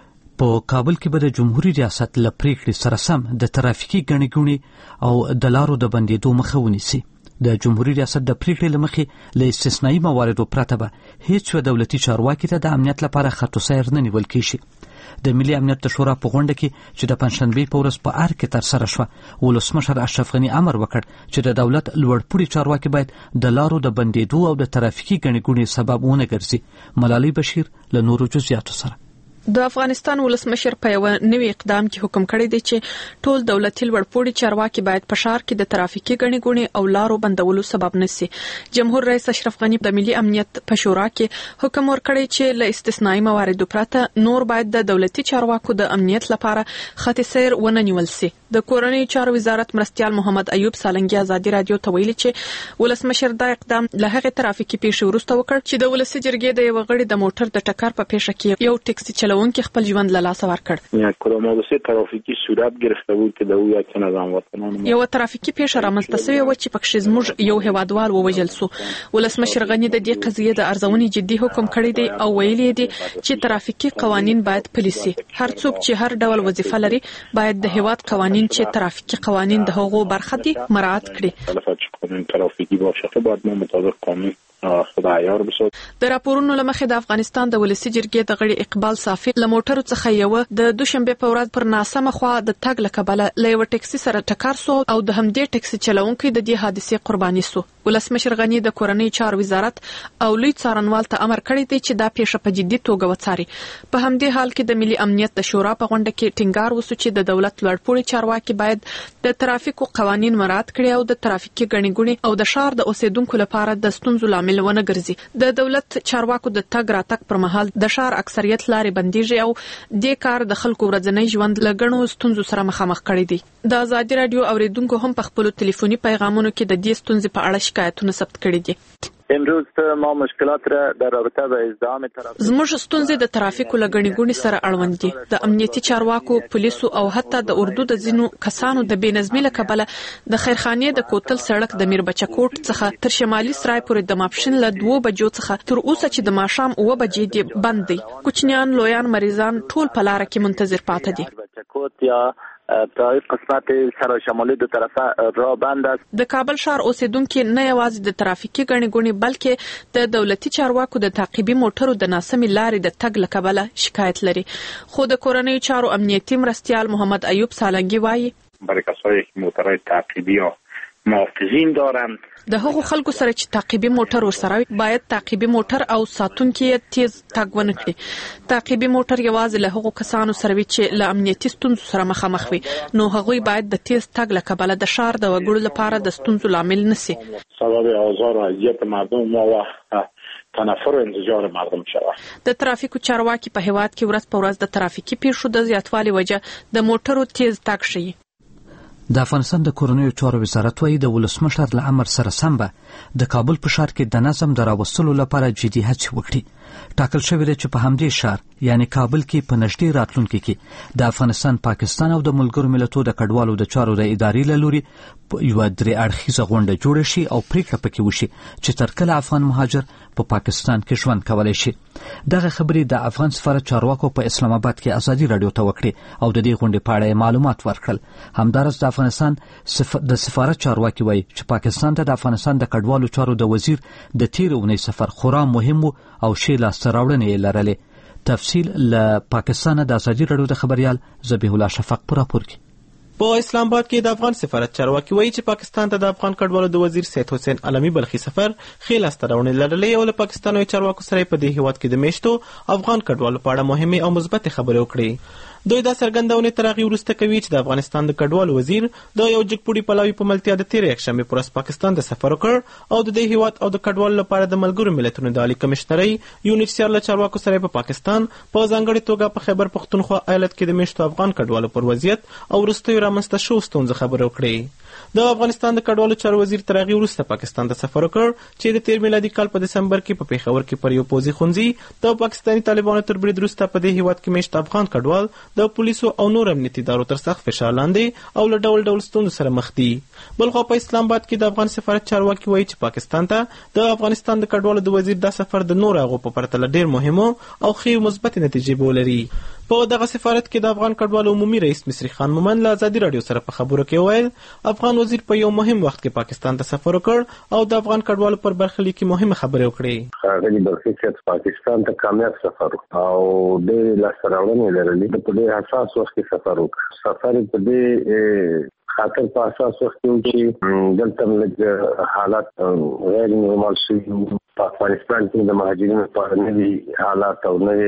په کابل کې به د جمهوریت ریاست له پریکړې سره سم د ترافیکي ګڼې ګوڼې او د لارو د بندېدو مخه ونیسي. د جمهوریت ریاست د پریکړې له مخې له استثنایی مواردو پرته به هیڅ یو دولتي چارواکي ته د امنیت لپاره خط سیر نه نیول کېږي. د ملي امنیت د شورا په غونډه کې چې د پنځشنبې په ورځ په ار کې ترسره شوه، ولسمشر اشرف غني امر وکړ چې د دولت لوړپوړي چارواکي باید د لارو د بندېدو او د ترافیکي ګڼې ګوڼې سبب ونه ګرځي. ملالۍ بشیر له نورو جزئیاتو سره. د افغانستان ولسمشر په یو نوي اقدام کې حکم کړی دی چې ټول دولتي لوړپوړي چارواکي باید په ښار کې د ترافیکي ګڼې ګوڼې او لارو بندولو سبب نشي. جمهور رئیس اشرف غني د ملي امنیت په شورا کې حکم ورکړی چې له استثنایی مواردو پرته نور باید د دولتي چارواکو د امنیت لپاره خط سیر ونه نیول شي. د کورنیو چارو وزارت مرستیال محمد ایوب سالنګي ازادي رادیو ته ویلي چې ولسمشر دا اقدام له هغه ترافیکي پیښې وروسته وکړ چې د ولسي جرګې د یو غړي د موټر د ټکر په پیښه کې یو ټکسي چلوونکی خپل ژوند له لاسه ورکړ. کدام حادثه ترافیکی صورت گرفته بود که د او یک تن از هموطنان یو ترافیکي پیښه رامنځته شوې و چې پکې زموږ یو هیوادوال ووژل شو. ولسمشر غني د دې قضیې د ارزونې جدي حکم کړی دی او ویلي دی چې ترافیکي قوانین باید پلي شي. هر څوک چې هر ډول وظیفه لري باید د هیواد قوانین چې ترافیکي قوانین د هغو برخه دي مراعات کړي. قانون ترافیکی باشه باید ما مطابق قانون خدایار بسو. د راپورونو لمخې د افغانستان د ولسی جرګې د غړي اقبال صافي له موټرو څخه یو د دوشنبه په ورځ پر ناسمه خوا د تګ لکبله له یو ټکسي سره ټکر سو او د همدې ټکسي چلوونکي د دې حادثې قرباني سو. ولسمشر غني د کورنۍ چارو وزارت او لوی څارنوال ته امر کړی دی چې دا پیښه په جدي توګه وڅاري. په همدې حال کې د ملي امنیت د شورا په غونډه کې ټینګار وسو چې د دولت لوړپوړي چارواکي باید د ترافیکو قوانین مراعات کړي او د ترافیکي ګڼې ګوڼې او د ښار د اوسیدونکو لپاره د ستونزو لامل ونه ګرځي. د دولت چارواکو د تګ راتګ پر مهال د ښار اکثریت لارې بنديږي او د کار د خلکو ورځنی ژوند له ګڼو ستونزو سره مخامخ کړي دي. د ازادي رادیو اوریدونکو هم په خپل ټلیفوني پیغامونو کې د دې ستونزې په اړه شکایتونه ثبت کړي دي. امروز ما مشکلات را در رابطه با ازدحام ترافیک زموږ ستونزې د ترافیکو له ګڼې ګوڼې سره اړوند دي. د امنیتي چارواکو، پولیسو او حتی د اردو د ځینو کسانو د بې نظمۍ له کبله د خیرخانې د کوتل سړک د میر بچه کوټ څخه تر شمالي سرای پورې د ماپښین له دوو بجو څخه تر اوسه چې د ماښام اوه بجې دي بند دي. کوچنیان، لویان، مریضان ټول په لاره کې منتظر پاتې دي. بچه کوټ یا تا قسمت سرای شمالی دو طرفه راه بند است. د کابل ښار اوسیدونکو نه یوازې د ترافیکي ګڼې ګوڼې بلکې د دولتي چارواکو د تعقیبي موټرو د ناسمې لارې د تګ له کبله شکایت لري. خو د کورنیو چارو امنیتي مرستیال محمد ایوب سالنګي وایي برای کسایی که موترهای تعقیبی یا محافظین دارند د هغو خلکو سره چې تعقیبي موټر ورسره وي باید تعقیبي موټر او ساتونکي تیز تګ ونه کړي. تعقیبي موټر یوازې له هغو کسانو سره وي چې له امنیتي ستونزو سره مخامخ وي، نو هغوی باید د تیز تګ له کبله د ښار د وګړو لپاره د ستونزو لامل نشي. سبب آزار و اذیت مردم ما و تنفر و انزجار مردم شود. د ترافیکو چارواکي په هیواد کې ورځ په ورځ د ترافیکي پیښو د زیاتوالي وجه د موټرو تیز تګ شي. د افغانستان د کورنیو چارو وزارت وايي د ولسمشر له امر سره سم به د کابل په ښار کې د نظم د راوستلو لپاره جدي هڅې وکړي. ټاکل شوې ده چې په همدې ښار یعنی کابل کې په نږدې راتلونکي کې د افغانستان، پاکستان او د ملګرو ملتونو د کډوالو د چارو د ادارې له لوري یوه درې اړخیزه غونډه جوړه شي او پریکړه پکې وشي چې تر کله افغان مهاجر په پا پاکستان کې ژوند کولی شي. دغه خبرې د افغان سفارت چارواکو په اسلام آباد کې ازادي رادیو ته وکړې او د دې غونډې په اړه معلومات ورکړل. همدارس د افغانستان سف... د سفارت چارواکي وایي چې پاکستان ته د افغانستان د کډوالو چارو د وزیر د تیر اونۍ سفر خورا مهم او شی لاسته راوړنې یې لرلې. تفصیل له پاکستان د ازادي رادیو د خبريال ذبیح الله شفق پر راپور کې. په اسلام آباد کې د افغان سفارت چارواکي وایي چې پاکستان ته د افغان کډوالو د وزیر سید حسین علمی بلخي سفر ښې لاسته راوړنې لرلې او له پاکستاني چارواکو سره په دې هیواد کې د میشتو افغان کډوالو په اړه مهمې او مثبت خبرې وکړې. دوی دا څرګندونه تر هغې وروسته کوي چې د افغانستان د کډوالو وزیر د یو جګپوړي پلاوي په ملتیا د تېرې یکشنبې په ورځ پاکستان ته سفر وکړ او د دې هیواد او د کډوالو لپاره د ملګرو ملتونو د عالي کمشنرۍ یو ایچ سی آر له چارواکو سره په پاکستان په ځانګړې توګه په خیبر پښتونخوا ایالت کې د میشتو افغان کډوالو پر وضعیت او وروستیو رامنځته شوو ستونزو خبرې وکړې. د افغانستان د کډوالو چارو وزیر تر هغې وروسته پاکستان ته سفر وکړ چې د تیر میلادي کال په دسمبر کې په پېښور کې پر یو پوځي ښوونځي د پاکستاني طالبانو تر برید وروسته په دې هیواد کې میشت افغان کډوال د پولیسو او نور امنیتي ادارو تر سخت فشار لاندې او له ډول ډول ستونزو سره مخ دي. بلخوا په اسلام آباد کې د افغان سفارت چارواکي وایي چې پاکستان ته د افغانستان د کډوالو د وزیر دا سفر د نورو هغو په پرتله ډېر مهم او ښې مثبتې نتیجې به ولري. په دغه سفارت کې د افغان کډوالو عمومي رئیس مصری خان مومن له ازادي رادیو سره په خبرو کې وویل افغان وزیر په یو مهم وخت کې پاکستان ته سفر وکړ او د افغان کډوالو پر برخلیک کې مهمه خبرې وکړې. ښاغلي بلخي صاحب پاکستان ته کامیاب سفر او ډېرې لاسته راوړنې لرلې. په ډېر حساس وخت کې سفر وکړ. سفر په دې خاطر په اساس وخت کې چې دلته لږ حالات غیر نورمال شوي په افغانستان کې د مهاجرینو لپاره نوي حالات او نوي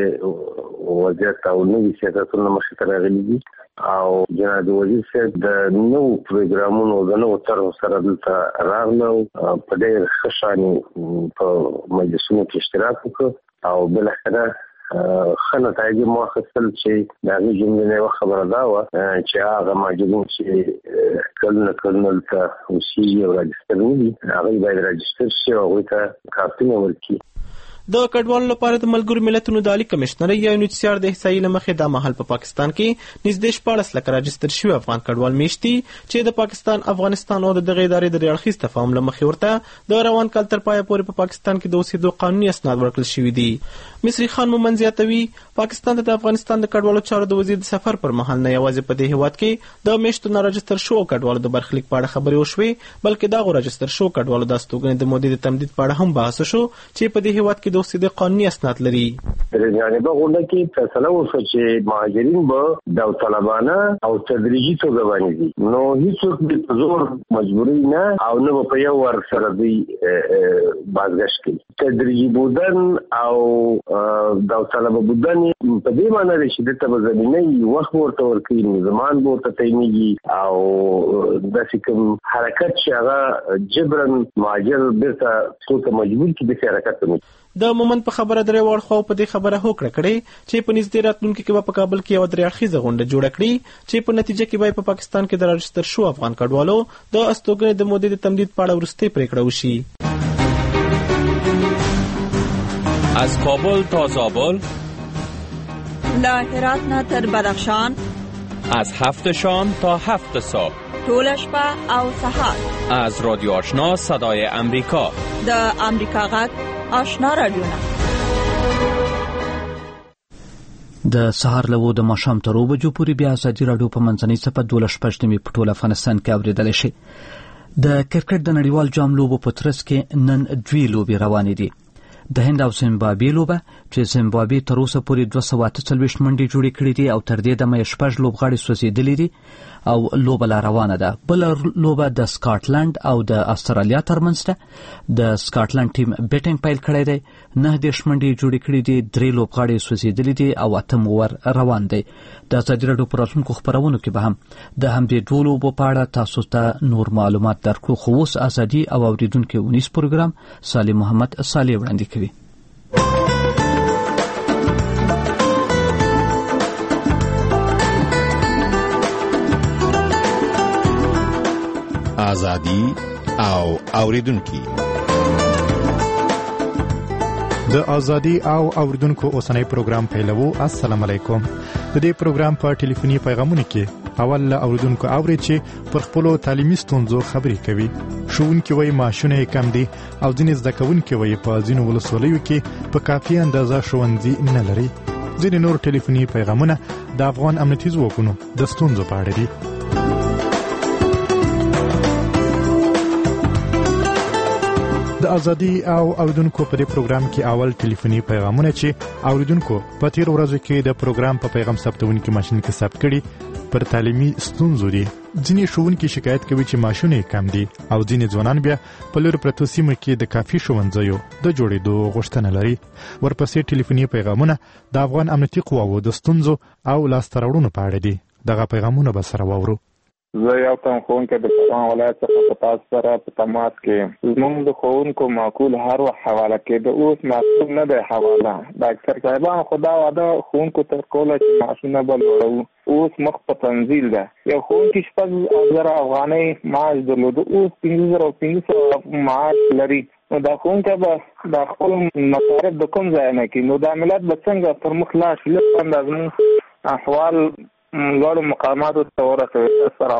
وضعیت او نوي سیاستونه مخې ته راغلي دي او جناب وزیر صاحب د نوو پروګرامونو د نوو طرحو سره دلته راغله او په ډېر ښه شانې په مجلسونو کې اشتراک وکړ او بالاخره ښه نتایج مو اخیستل چې د هغې جملې نه یوه خبره دا وه چې هغه مهاجرین چې کلونه کلونه دلته اوسېږي او راجستر نه دي هغوی باید راجستر شي او هغوی ته کارتونه ورکړي. د کډوالو لپاره د ملګرو ملتونو د عالي کمشنرۍ یا یو ایچ سی آر د احصایې له مخې دا مهال په پاکستان کې نږدې شپاړس لکه راجستر شوي افغان کډوال میشت دي چې د پاکستان، افغانستان او د دغې ادارې د درې اړخیز تفاهم له مخې ورته د روان کال تر پایه پورې په پاکستان کې د اوسېدو قانوني اسناد ورکړل شوي دي. مصری خان مومن زیاتوي پاکستان ته د افغانستان د کډوالو چارو د وزیر د سفر پر مهال نه یوازې په دې هیواد کې د میشتو ناراجستر شوو کډوالو د برخلیک په اړه خبرې وشوې بلکې دغو راجستر شوو کډوالو د استوګنې د مودې د تمدید په اړه هم بحث وشو چې په دې هیواد کې د اوسېدو قانوني اسناد لري. تر جانبه غونډه کې فیصله وشوه چې مهاجرین به داوطلبانه او تدریجي توګه باندې دي، نو هیڅوک په زور مجبوري نه او نه په یو ور سره دوی بازگشت کوي. تدریجي بودن او داوطلبه بودن په دې معنی دی چې دلته به زمینه وخت ورته ورکوي، زمان به ورته تعینېږي او داسې کوم حرکت چې هغه جبرن مهاجر بیرته څو ته مجبور کړي داسې حرکت نه. د مومن په خبره درې واړ خواو په دې خبره هوکړه کړې چې په نږدې راتلونکي کې به په کابل کې یوه درې اړخیزه غونډه جوړه کړي چې په نتیجه کې به په پاکستان کې د راجستر شو افغان کډوالو د استوګنې د مودې د تمدید په اړه وروستۍ پرېکړه وشي. از کابل تا زابل، له هرات نه تر بدخشان، از هفت شام تا هفت صبح، ټوله شپه او سهار، از رادیو آشنا صدای امریکا، د امریکا غږ آشنا رادیو نه. د سهار له د ماښام تر اوه بجو پورې بیا ازادي راډیو په منځنۍ څپه دولس شپږ نیمې په ټول افغانستان کې اورېدلی شي. د کرکټ د نړیوال جام لوبو په ترڅ کې نن دوی لوبې روانې دي. د هند او زیمبابوې لوبه چې زیمبابوې تر اوسه پورې دوه سوه اته څلوېښت منډې جوړې کړې دي او تر دې دمه یې شپږ لوبغاړي سوځېدلي دي او لوبه لا روانه ده. بله لوبه د سکاټلند او د استرالیا ترمنځ ده. د سکاټلند ټیم بیټینګ پیل کړی دی، نهه دېرش منډې جوړې کړې دي، درې لوبغاړي سوځېدلي دي او اتم اوور روان دی. د ازادي راډیو په راتلونکو خپرونو کې به هم د همدې دوو لوبو په اړه تاسو ته نور معلومات درکړو. خو اوس ازادي او اوریدونکو ونیس پروګرام صالح محمد صالح وړاندې کوي. ازادي او اوریدونکو د ازادي او اوریدونکو اوسنۍ پروګرام پیلوو. السلام علیکم. د دې پروګرام په ټلیفوني پیغامونو کې اول له اوریدونکو اوري چې پر خپل تعلیمي ستونزو خبرې کوي. ښوونکي وایي معاشونه کم دي او ځینې زده کوونکي وایي په ځینو ولسوالیو کې په کافي اندازه ښوونځي نه لري. ځینې نور ټلیفوني پیغامونه د افغان امنیتي ځواکونو د ستونزو په اړه دي. د ازادي او اوریدونکو په دې پروګرام کې اول ټلیفوني پیغامونه چې اوریدونکو په تیر ورځو کې د پروګرام په پیغام ثبتونکو ماشين کې ثبت کړي پر تعلیمي ستونزو دي. ځینې ښوونکي شکایت کوي چې معاشونه کم دي او ځینې ځوانان بیا په لور پرتو سیمو کې د کافي ښوونځیو د جوړېدو غوښتنه لري. ورپسې ټلیفوني پیغامونه د افغان امنیتي قواوو د ستونزو او لاسته راوړنو په اړه دي. دغه پیغامونه به سره واورو. زه یو تن ښوونکی د پروان ولایت څخه په تاسو سره په تماس کې زموږ د ښوونکو معقول هر وخت حواله کېده، اوس معقول نه دی حواله. ډاکټر صاحبان خو دا وعده ښوونکو ته کوله چې معاشونه به لوړوو، اوس مخ په تنزیل ده. یو ښوونکي شپږ زره افغانۍ معاش درلوده، اوس پنځه زره او پنځه سوه معاش لري. نو دا ښوونکی به د خپل مصارف د کوم ځای نه کړي؟ نو دا ملت به څنګه پر مخ لاړ شي؟ لږ انداز زموږ احوال لوړو مقاماتو ته ورسوي. السلام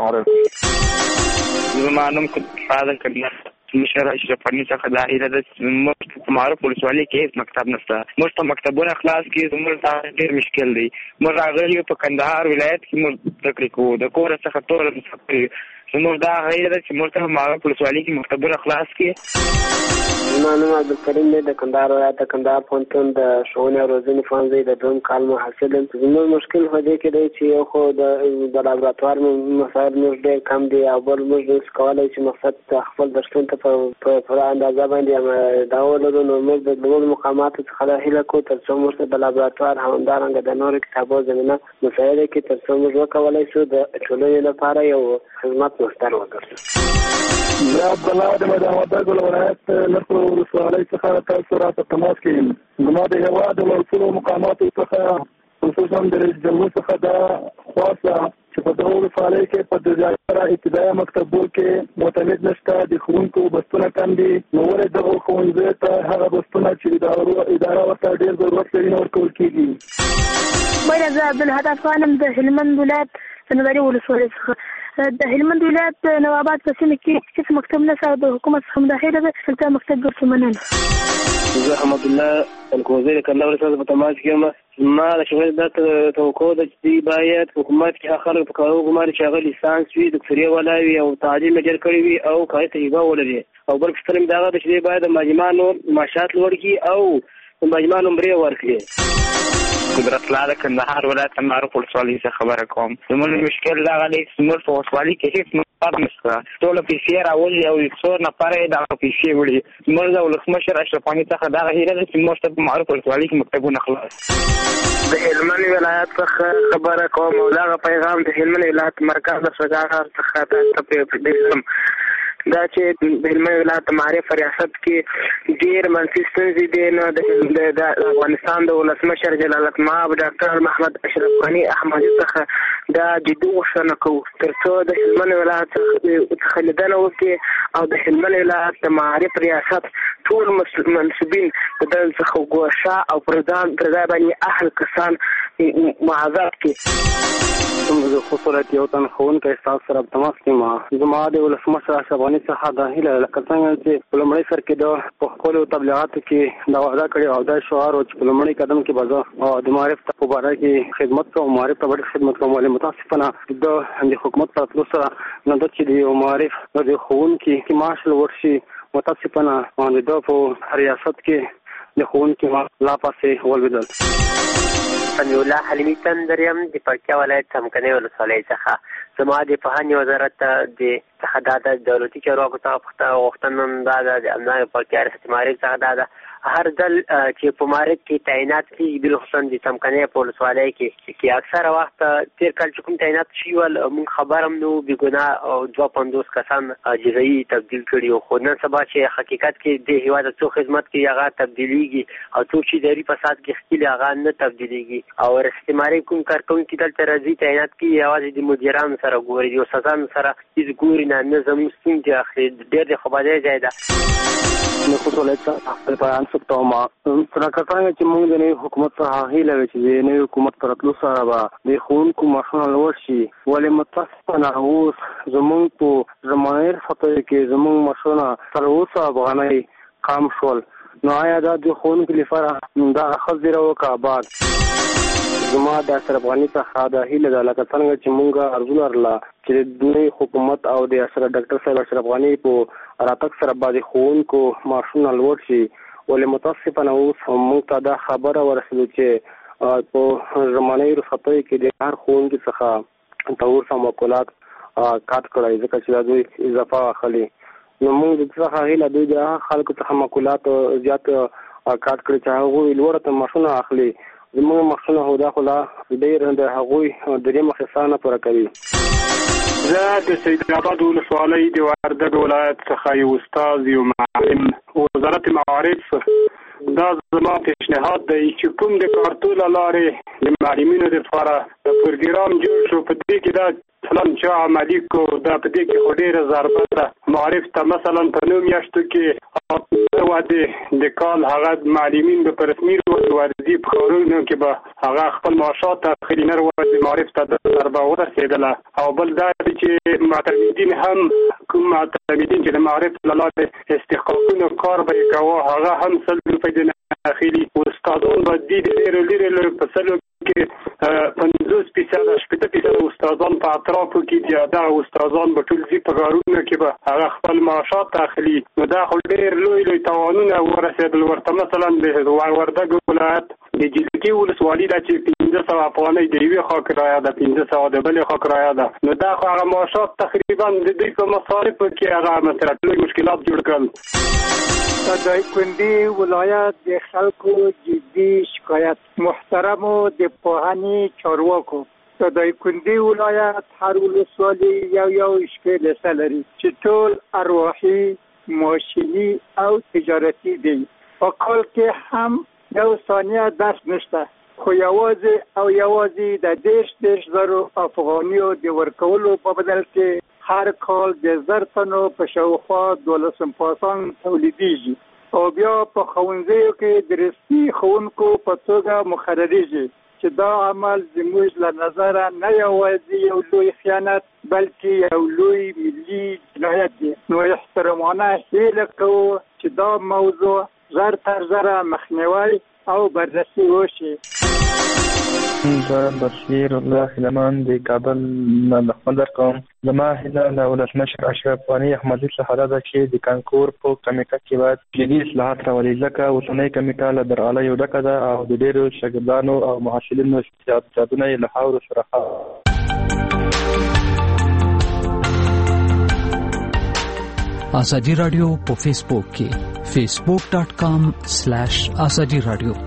علیکم. زما نوم فاضل کډنا مشر اشرف علي څخه د ایره د موږ په معروف ولسوالۍ کې مکتب نشته. موږ ته مکتبونه خلاص کې زموږ ته ډېر مشکل دی. موږ راغلي په کندهار ولایت کې موږ تکلیف کوو د کور څخه ټول مسافر زموږ دا غیر د چې موږ ته معروف ولسوالۍ کې مکتبونه خلاص کې. زما نوم عبدالکریم دی، د کندهار ولایت د کندهار پوهنتون د ښوونې او روزنې ښوونځي د دویم کال محصل یم. زموږ مشکل په دې کې دی چې یو خو د لابراتوار مسایل موږ ډېر کم دي او بل موږ نشو کولی چې مقصد خپل درسونو ته په پوره اندازه باندې دا ولرو. نو موږ د لوړو مقاماتو څخه دا هیله کوو تر څو موږ ته د لابراتوار همدارنګه د نورو کتابو زمینه مسایله کې تر څو موږ وکولی شو د ټولنې لپاره یو خدمت مستر وکړو. زه عبدالله د مدام وردګ ولایت لرکو ولسوالۍ څخه تاسو راته تماس کوم. زما د هېواد د لوړو مقاماتو څخه خصوصا د رئیس جمهور څخه دا خواست چې په دغه ولسوالۍ کې په دجایره ابتدایي مکتبو کې معتمد نشته، د ښوونکو بستونه کم دي. نو ولې دغه ښوونځیو ته هغه بستونه چې اداره ورته ډېر ضرورت لري نه ورکول کېږي؟ بله زه عبدالهدف خانم د هلمند ولایت د نظري ولسوالۍ څخه. د هلمند ولایت نواباد په سیمه کې هیڅ مکتب نشته او د حکومت څخه مداخله ده دلته مکتب جوړ شي. مننه. زه احمدالله الکوزی د کندهار ولایت په تماس کې یم. ما د شغل د توقع د چې باید حکومت کې خلک په کارو ګماري چې هغه لیسانس وي، دکتوري ولا وي او تعلیم ډېر کړی وي او کاري تجربه ولري. او بل څه ترم دغه چې باید ماجمانو معاشات لوړ کړي او ماجمانو مبرې ورکړي. قدرت الله د کندهار ولایت معروف ولسوالۍ څخه خبره کوم. زموږ مشکل دا غلی چې زموږ په ولسوالۍ کې هېڅ مکتب نشته. ټوله پیسې راولي او څو نفره یې دغه پیسې وړي. زموږ د ولسمشر اشرف غني څخه دغه هیله ده چې موږ ته په معروف ولسوالۍ کې مکتبونه خلاص. د هلمند ولایت څخه خبره کوم او دغه پیغام د هلمند ولایت مرکز د سرکار څخه تاسو ته پیغام دا چې د هلمند ولایت معرف ریاست کې ډېر منفي ستونزې دي. نو د افغانستان د ولسمشر جلال المآب ډاکټر محمد اشرف غني احمدي څخه دا جدي غوښتنه کوو تر څو د هلمند ولایت څخه لیدنه وکړي او د هلمند ولایت د معرف ریاست ټول منصوبین د دغه څخه ګوښه او پر ځان پر ځای باندې اهل کسان معذات کې زموږ خصوصیت یو تن ښوونکی ستاسو سره په تماس کې ما زما د ولسمشر اشرف غني څخه د هیله لکه څنګه چې په لومړي سر کې د په خپلو تبلیغاتو کې دا وعده کړې او دا شعار و چې په لومړي قدم کې به زه او د معارف په باره کې خدمت کوم معارف ته ډېر خدمت کوم ولې متاسفانه د د حکومت په راتلو سره نه د چې د یو معارف د ښوونکي کې معاش لوړ شي متاسفانه د په ریاست کې د ښوونکي معاش لا پسې ولوېدل. سمیع الله حلیمي تندریم د پکتیا ولایت څمکنیو ولسوالۍ څخه زما د پوهنې وزارت د څخه دا د دولتي چارواکو څخه غوښتنه دا ده د امنا پکتیا ریاست معارف څخه دا ده هر ځل چې په معارف کې تعینات کېږي بالخصوصا د څمکنیو په ولسوالۍ کې چې اکثره وخت تېر کال چې کوم تعینات شوي ول موږ خبر هم نه وو بېګناه او دوه پنځوس کسان جزایي تبدیل کړي وو خو نن سبا چې حقیقت کې د هېواد څو خدمت کوي هغه تبدیلېږي او څوک چې اداري فساد کې ښکېلي هغه نه تبدیلېږي او ریاست معارف کوم کارکوونکي دلته راځي تعینات کوي یوازې د مدیرانو سره ګوري د استادانو سره هېڅ ګوري نه نه زموږ ستونزې اخلي ډېر د خوابدۍ ځای ده. د خصوصیت خپل بیان څه ما څنګه څنګه چې موږ د نوي حکومت څخه هیله لرو چې د نوي حکومت تر راتلو سره به د ښوونکو معاشونه لوړ شي ولې متاسفانه اوس زموږ په زمانیر سطحې کې زموږ معاشونه تر اوسه افغانۍ کم شول نو آیا دا د ښوونکو لپاره دا ښه زیری وکړه آباد زما د اشرف غني څخه د هیله ده لکه څنګه چې موږ ارزو لرله چې د نوي حکومت او د اشرف ډاکټر صاحب اشرف غني په راتګ سره به د ښوونکو معاشونه لوړ شي ولې متاسفانه اوس موږ ته دا خبره ورسېده چې په زماني رخصتۍ کې د هر ښوونکي څخه تر اوسه مقولات کاټ کړی ځکه چې دا دوی اضافه اخلي نو موږ د څخه هیله دوی د خلکو څخه مقولات زیات کاټ کړي چې هغوی لوړه معاشونه اخلي زموږ معاشونه خو دا خو لا ډېر د هغوی درېیمه حصه نه پوره کوي. زه د سیدآباد ولسوالۍ د وردګ ولایت څخه یو استاد یو معلم وزارت معارف دا زما پیشنهاد دی چې کوم د کارتو له لارې د معلمینو دپاره د پروګرام جوړ شو په دې کې دا فلان چا عملي کو دا په دې کې خو ډېره ضربه ده معارف ته مثلا په نوو میاشتو کې وعدې د کال هغه معلمین به په رسمي وردي په ښارونو کې به هغه خپل معاشات اخلي نه وردي معارف ته د ضربه ورسېدله او بل دا چې معتمدین هم کوم معتمدین چې د معارف له لارې استحقاقونو کار به یې کوه هغه هم سل روپۍ د اخلي استادان به دي ډېرې لرې لرې په سلو کې پنځوس فیصده شپېته فیصده استادان په اطرافو کې دي دغه استادان به ټول ځي په ښارونو کې به هغه خپل معاشات اخلي نو دا خو ډېر لوی لوی تاوانونه ورسېدل ورته مثلا د وردګ ولایت د جلکي ولسوالي ده چې پنځه سوه افغانۍ د یوې خوا کرایه ده پنځه سوه د بلې خوا کرایه ده نو دا خو هغه معاشات تقریبا د دوی په مصارفو کې هغه مثلا لوی مشکلات جوړ کړل. دایکنډي ولایت د خلکو جدي شکایت محترمو د پوهنې چارواکو د دایکنډي ولایت هر ولسوالي یو یو اشکال لري چې ټول ارواحي معاشي او تجارتي دي په کال کې هم یو ثانیه درس نشته خو یوازې او یوازې د دېرش دېرش زرو افغانیو د ورکولو په بدل کې هر کال د زر تنو په شاوخوا دولسم پاسان تولیدیږي او بیا په ښوونځیو کې د رسمي ښوونکو په توګه مقرریږي چې دا عمل زموږ له نظره نه یوازې یو لوی خیانت بلکې یو لوی ملي جنایت دی نو احترامانه هیله کوو چې دا موضوع زر تر زره مخنیوی او بررسي وشي. زه بشیر الله خلمان د کابل نه خبر کوم زما هیله له ولسمشر اشرف غني احمدي څخه ده چې د کانکور په کمیټه کې باید جدي اصلاحات راولي ځکه اوسنۍ کمیټه له درغلیو ډکه ده او د ډېرو شاګردانو او محصلینو استعدادونه یې له خاورو سره خاورو. ازادي رادیو په فیسبوک کې فیسبوک ډاٹ کام سلیش ازادي رادیو.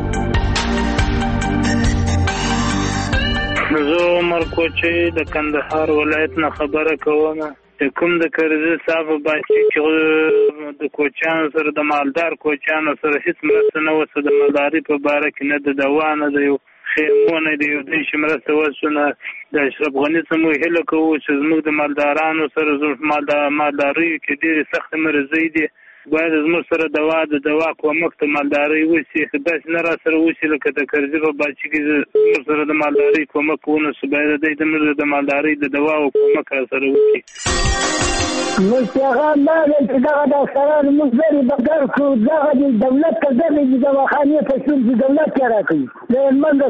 زه عمر کوچی د کندهار ولایت نه خبره کوم د کوم د کرزي صاحب باندې چې د کوچانو سره د مالدار کوچانو سره هیڅ مرسته نه وسه د مالداري په باره کې نه د دوا نه د یو خیمونه د یو دې چې مرسته وسونه د اشرف غني څخه هیله کوو چې زموږ د مالدارانو سره زموږ مالداري کې ډېرې سختې مرضۍ دي باید زموږ سره دوا د دوا کومک ته مالداري وشي، داسې نه را سره وشي لکه د کرزي په باچي کې زموږ سره د مالداري کومک ونه شي. باید د دې د مالداري د دوا او کومک را سره وشي. مستغام دا چې دغه د افسرانو موږ لري بګر کو دغه د دولت ته دغه د دواخانې په شون د دولت کې راکړي د هلمند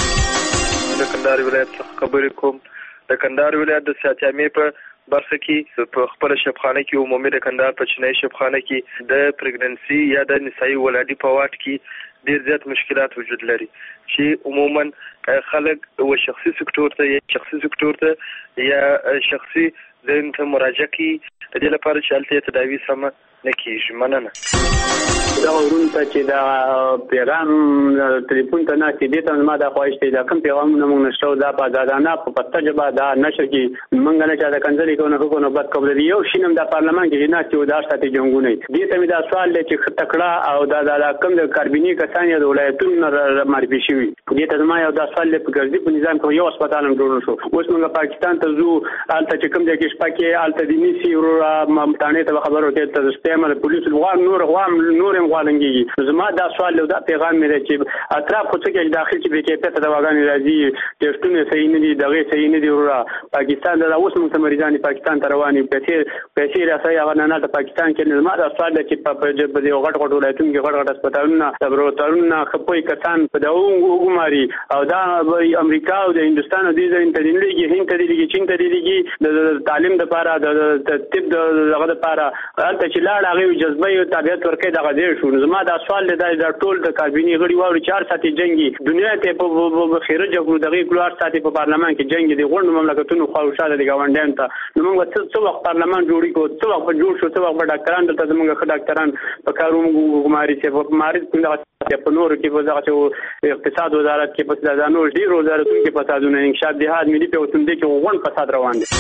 څخه. د کندهار ولایت څخه خبرې کوم. د کندهار ولایت د سیاچامې په برخه کې په خپل شبخانه کې عمومي د کندهار په چینای شبخانه کې د پریګننسي یا د نسایي ولادي په واټ کې ډیر زیات مشکلات وجود لري چې عموما خلک و شخصي سکتور ته یا شخصي سکتور ته یا شخصي ذهن ته مراجعه کوي د دې لپاره چې هلته تداوی سمه نه کېږي. مننه. دا ورون ته چې دا پیغام ټلیفون ته نه چې دې ته ما دا خواهش دی دا کوم پیغامونه موږ نشو دا په ځادانه په پته جبا دا نشه کې موږ نه چا د کنځلې کوو نه کوو بد قبل دی یو شینم د پارلمان کې نه چې دا ساتي جنگونه دي ته دا سوال دی چې خټکړه او دا دا کوم د کاربینی کسان یا د ولایتونو معرفي شوی دې ته ما یو دا سوال دی په ګرځي په نظام کې یو هسپتال هم جوړ شو. اوس موږ پاکستان ته زو الته چې کوم د کې شپه کې الته د نیسی ورو ممتانه ته خبرو ته ته سپېمل پولیس غوام نور غوام نور غوالنګي. زما دا سوال له دا پیغام مې چې اطراف خو څه کې داخل چې به کې ته د واغان راځي ټیسټونه صحیح نه دي دغه صحیح نه دي ورا پاکستان دا اوس موږ مریضان پاکستان ته رواني پیسې پیسې راځي هغه نه د پاکستان کې زما دا سوال چې په جبه دی غټ غټ ولایتونو کې غټ غټ هسپتالونه لابراتوارونه خپوي کسان په دغه وګماري او دا امریکا او د هندستان د دې ځین ته دیږي هند ته دیږي چین ته دیږي د تعلیم د لپاره د طب دغه لپاره البته چې لاړ هغه جذبه او تابعیت ورکړي دغه دې شو. زما دا سوال دی دا ټول د کابینی غړي واوري چار ساتي جنگي دنیا ته په خیره جګړو دغه کلوار ساتي په پارلمان کې جنگ دي غوړ مملکتونو خواوشاله دي گاونډیان ته نو موږ څه وخت پارلمان جوړی کو څه وخت جوړ شو څه وخت ډاکټران دلته موږ خ ډاکټران په کارو ګماري چې په مریض په په نور کې په دغه اقتصاد وزارت کې په ځانو ډیر وزارتونو کې فسادونه انکشاف جهاد ملي په وتندې کې غون فساد روان دي.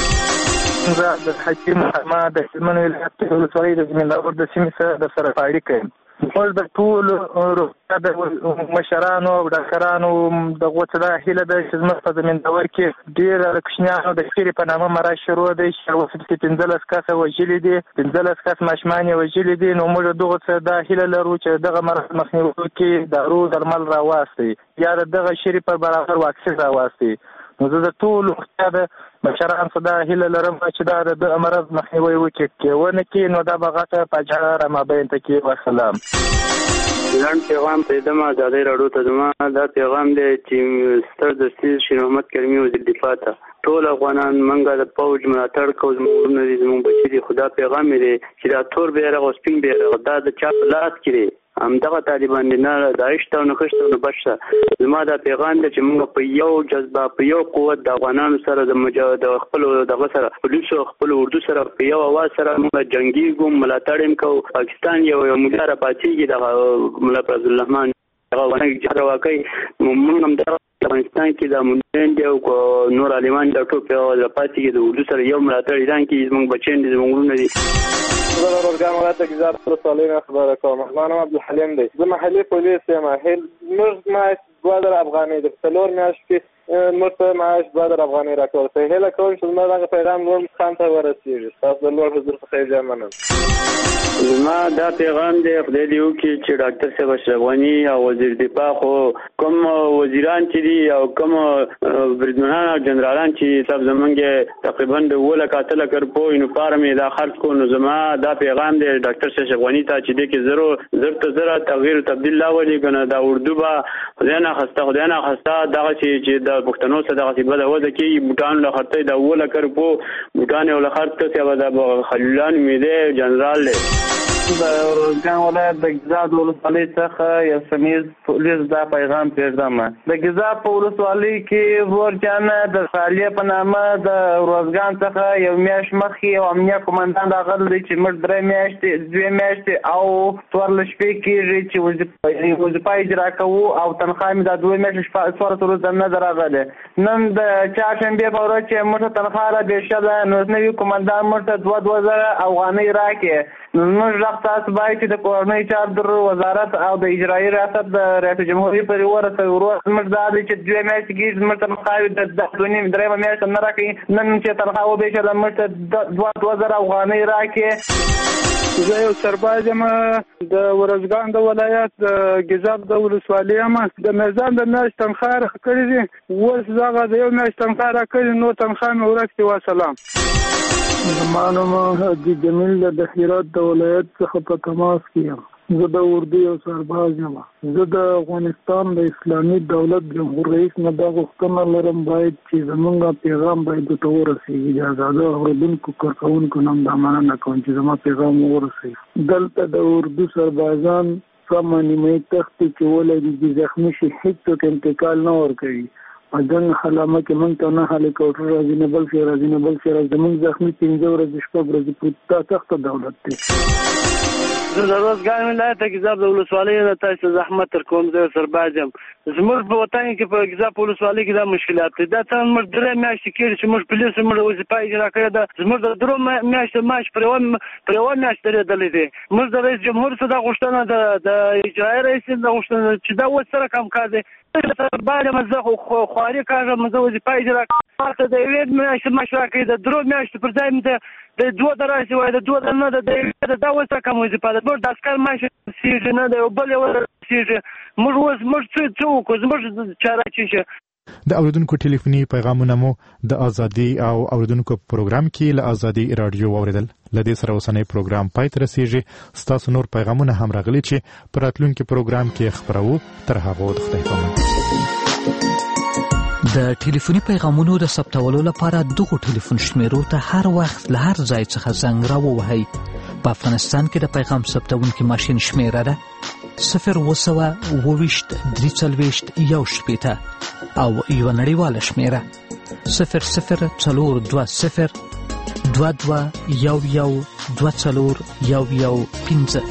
د حکیم محمد د هلمند ولایت د ولسوالۍ د زمینداور د سیمې سره د سره اړیکې موږ د ټول د مشرانو او ډاکټرانو د غوڅه هیله د خدمت په زمینداور کې ډیر کوچنیانو د خیري په نامه مراد شروع دي چې وسط کې پنځلس کسه وژلي دي پنځلس کس ماشومان وژلي دي نو موږ دغه څه د هیله لرو چې دغه مرض مخنیوي کې دارو درمل راوستي یا دغه شری په برابر واکسین راوستي. نو زه د ټول وخت د مشران صدا هیله لرم چې دا د امراض مخنیوي وکړي ونه کې نو دا بغاته پجړه را مابین ته کې وسلام. ځان پیغام پیدم آزادۍ راډیو ته زما دا پیغام دی چې ستر دستي شیر محمد کرمی وزیر دفاع ته ټول افغانان منګه د پوج ملاتړ کوو زموږ نه دي زموږ بچي دي خدا پیغام دی چې دا تور بیرغ او سپین بیرغ دا د چا په لاس کې هم دغه طالبان نه داعشته او نخښته او بشه زما دا پیغام دی چې موږ په یو جذبه په یو قوت د افغانانو سره د مجاهد خپل دغه سره پولیسو خپل اردو سره په یو اواز سره موږ جنگي ګم ملاتړ هم کوو. پاکستان یو یو ملګری پاتېږي د مولا فضل الرحمن هغه ونه چې راوکای موږ هم د افغانستان کې د مونږ او نور عالمان د ټوپ او د پاتې د اردو سره یو ملاتړ ایران کې زموږ بچین دي زموږ نه دي. زه د روزګان ولایت کې ځار پر سوالونه خبره کوم. ما نوم عبدالحلیم دی. زه محلي پولیس یم. هل موږ ما دوه زره افغانۍ د څلور میاشتې کې موږ ته معاش دوه زره افغانۍ راکول ته هله کوم چې زما دغه پیغام نور خان ته ورسیږي. تاسو د لوړ حضور څخه خیر مننه. زما دا پیغام دی خدای دې وکړي چې ډاکټر صاحب اشرف غني او وزیر دفاع خو کوم وزیران چې دي او کوم بریدمنان او جنرالان چې تاسو زمونږ تقریبا د وله کاتل کړ په یونیفارم دا خرڅ کو نو زما دا پیغام دی ډاکټر اشرف غني ته چې دې کې زرو زر ته زر تغییر تبديل لاولي کنه دا اردو با خدای نه خسته خدای نه خسته دغه چې د پښتنو سره دغه څه بده وده کې بوتان له خرڅې دا وله کړ په بوتان له خرڅ څه دا خلیلان میده جنرال دی. د روزګان ولایت د ګزاد ولسوالۍ څخه یو سمیز پولیس دا پیغام پېږدم. د ګزاد په ولسوالۍ کې ورجانه د سالیه په نامه د روزګان څخه یو میاشت مخکې یو امنیه قومندان راغلی دی چې موږ درې میاشتې دوې میاشتې او څوارلس شپې کېږي چې وظیفه اجرا کوو او تنخوا مې دا دوه میاشتې څوارلس ورځې نه ده راغلې. نن د چهارشنبې په ورځ چې موږ ته تنخوا رابېښله نو نوي قومندان موږ ته دوه دوه زره افغانۍ راکړې. موږ تاسو باید چې د کورنۍ چارو وزارت او د اجرایي ریاست د رئیس جمهور پر ورته ورو موږ دا چې دوه میاشتې کې موږ ته مخاوي د دونی درې میاشتې نه راکې نن چې تنخوا وبېښله موږ ته دوه دوه زره افغانۍ راکې. زه یو سرباز یم د ورزګان د ولایت د ګیزاب د ولسوالۍ یم. د میزان د میاشت تنخواه راکړې کړې دي، اوس دغه د یو میاشت تنخواه راکړې، نو تنخواه مې ورکړې. وسلام. زما نوم حاجي جمیل د هرات د ولایت څخه په تماس کې یم. زه د اردو یو سرباز یم. زه د افغانستان د اسلامي دولت جمهور رئیس نه دا غوښتنه لرم باید چې زمونږ پیغام باید ورته ورسېږي. د آزاده اورېدونکو کارکوونکو نه هم دا مننه کوم چې زما پیغام ورسېږي. دلته د اردو سربازان سمه نیمایي تختې چې ولري دي زخمي شي، هېڅوک انتقال نه ورکوي. په جنګ خلامه کې موږ ته نه هلیکاپټر راځي، نه بل شی راځي، نه بل شی راځي. زموږ زخمي پنځه ورځې شپږ ورځې پورې دا سخته دولت دی. زه د روزګان ولایت ګیزاب د ولسوالۍ نه تاسو زحمت تر کوم زه سرباز یم. زموږ په وطن کې په ګیزاب ولسوالۍ کې دا مشکلات دي. دا څنګه موږ درې میاشتې کېږي چې موږ پولیسو موږ وظیفه اجرا کړې ده. زموږ د درو میاشتو معاش پر یوه پر یوه میاشت درېدلی دی. موږ د رئیس جمهور څخه دا غوښتنه د د اجرایي رئیس دا غوښتنه چې دا اوس سره کم کار دی. سرباز یم، زه خو خواري کاږم، زه وظیفه اجرا کوم. ماته د یوې میاشتې معاش راکړي، د درو میاشتو پر ځای مې د دوه د راشي وای، د دوه د نه د دا اوس کم وظیفه ده. موږ د عسکر معاش رسېږي نه دی، بل یو رسېږي. موږ اوس موږ څه څه وکړو؟ زموږ چاره څه شي؟ د اوریدونکو ټلیفوني پیغامونه مو د ازادي او اوریدونکو پروګرام کې له ازادي رادیو واوریدل. لدې سره اوسنۍ پروګرام پای ته رسیږي. ستاسو نور پیغامونه هم راغلي چې په راتلونکي پروګرام کې خبرو. تر هغه د خدای پامان. د ټلیفوني پیغامونو د ثبتولو لپاره دغه ټلیفون شمیرو ته هر وخت له هر ځای څخه زنګ راووهئ. په افغانستان کې د پیغام ثبتونکي ماشین شمیره ده صفر اووه سوه اووه ویشت درې څلوېښت یو شپېته او یوه نړیواله شمیره صفر صفر څلور دوه صفر دوه دوه یو یو دوه څلور یو یو پنځه.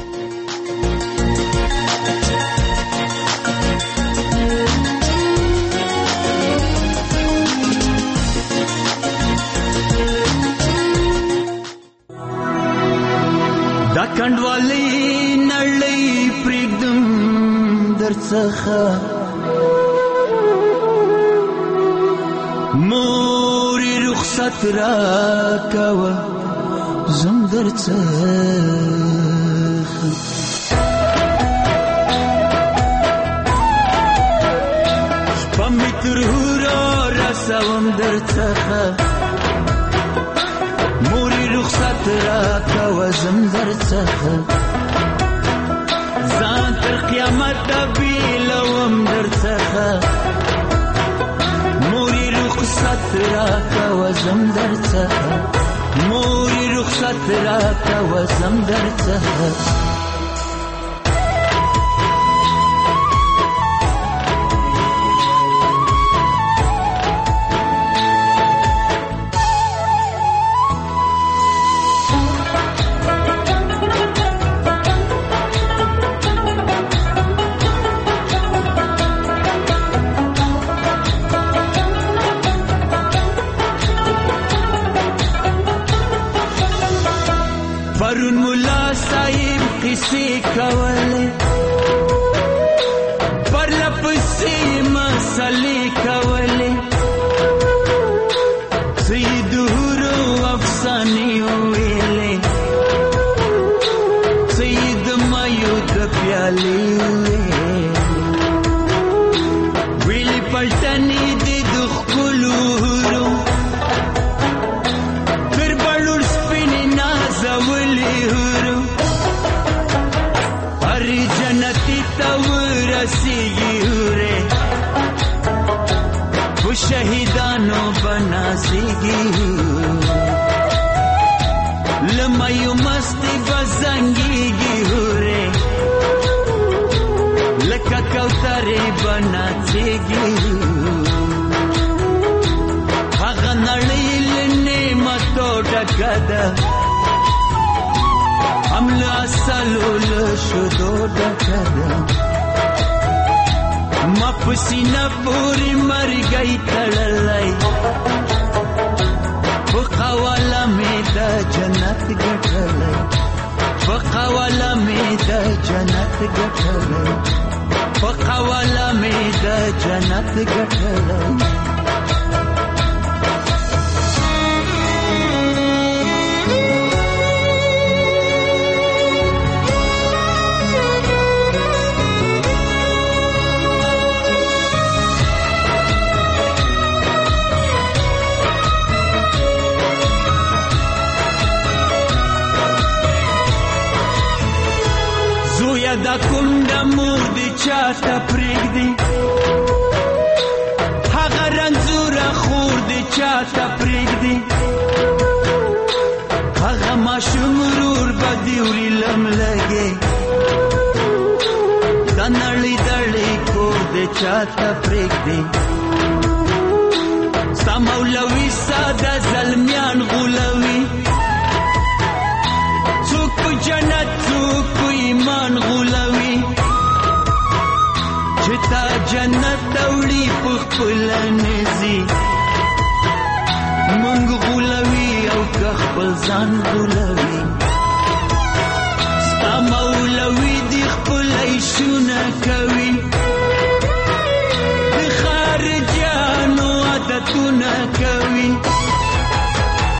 دا کندوالی نړۍ پرېږدم درڅخه، مورې رخصت راکوه زم درڅخه. شپه مې تر هورا رسوم درڅخه، مورې رخصت راکوه زم درڅخه. ځان تر قیامته بیلوم درڅخه، مورې رخصت راکوه زم درڅخه، مورې رخصت راکوه زم درڅخه. پرون ملا صاحب قصې کولې، پرله پسې مسلې کولې، سید هورو افسانې ویلې، سید مایو د پیالې ویلې، ویلې پلټنې دې د ښکلو هورو تر بړوړ سپینې نازولې هورو، هر جنتي ته ورسېږي هورې، په شهیدانو بنازېږي له مایو مستې به زنګېږي هورې، لکه کوترې به ناڅېږي. هغه نړۍ له نعمتو ډکه ده، هم له عسلو له شیدو ډکه ده. ما په سینه پورې مرګی تړلی، په قواله مې د جنت ګټلی، په قواله مې د جنت ګټلی، په قواله مې د جنت ګټلی. دا کونډه مور دې چاته پرېږدي هغه رنځوره خور دې چاته پرېږدي هغه ماشوم ورور به دې وړي لملګې دا نړۍ دړۍ کور دې چاته پرېږدي ستا مولوي ساده زلمیان غولوي څوک په جنت څوک په ایمان غولوي چې تا جنت توړي په خپله نځي مونږ غولوي او که خپل ځان غولوي ستا مولوي دې خپله ایشونه کوي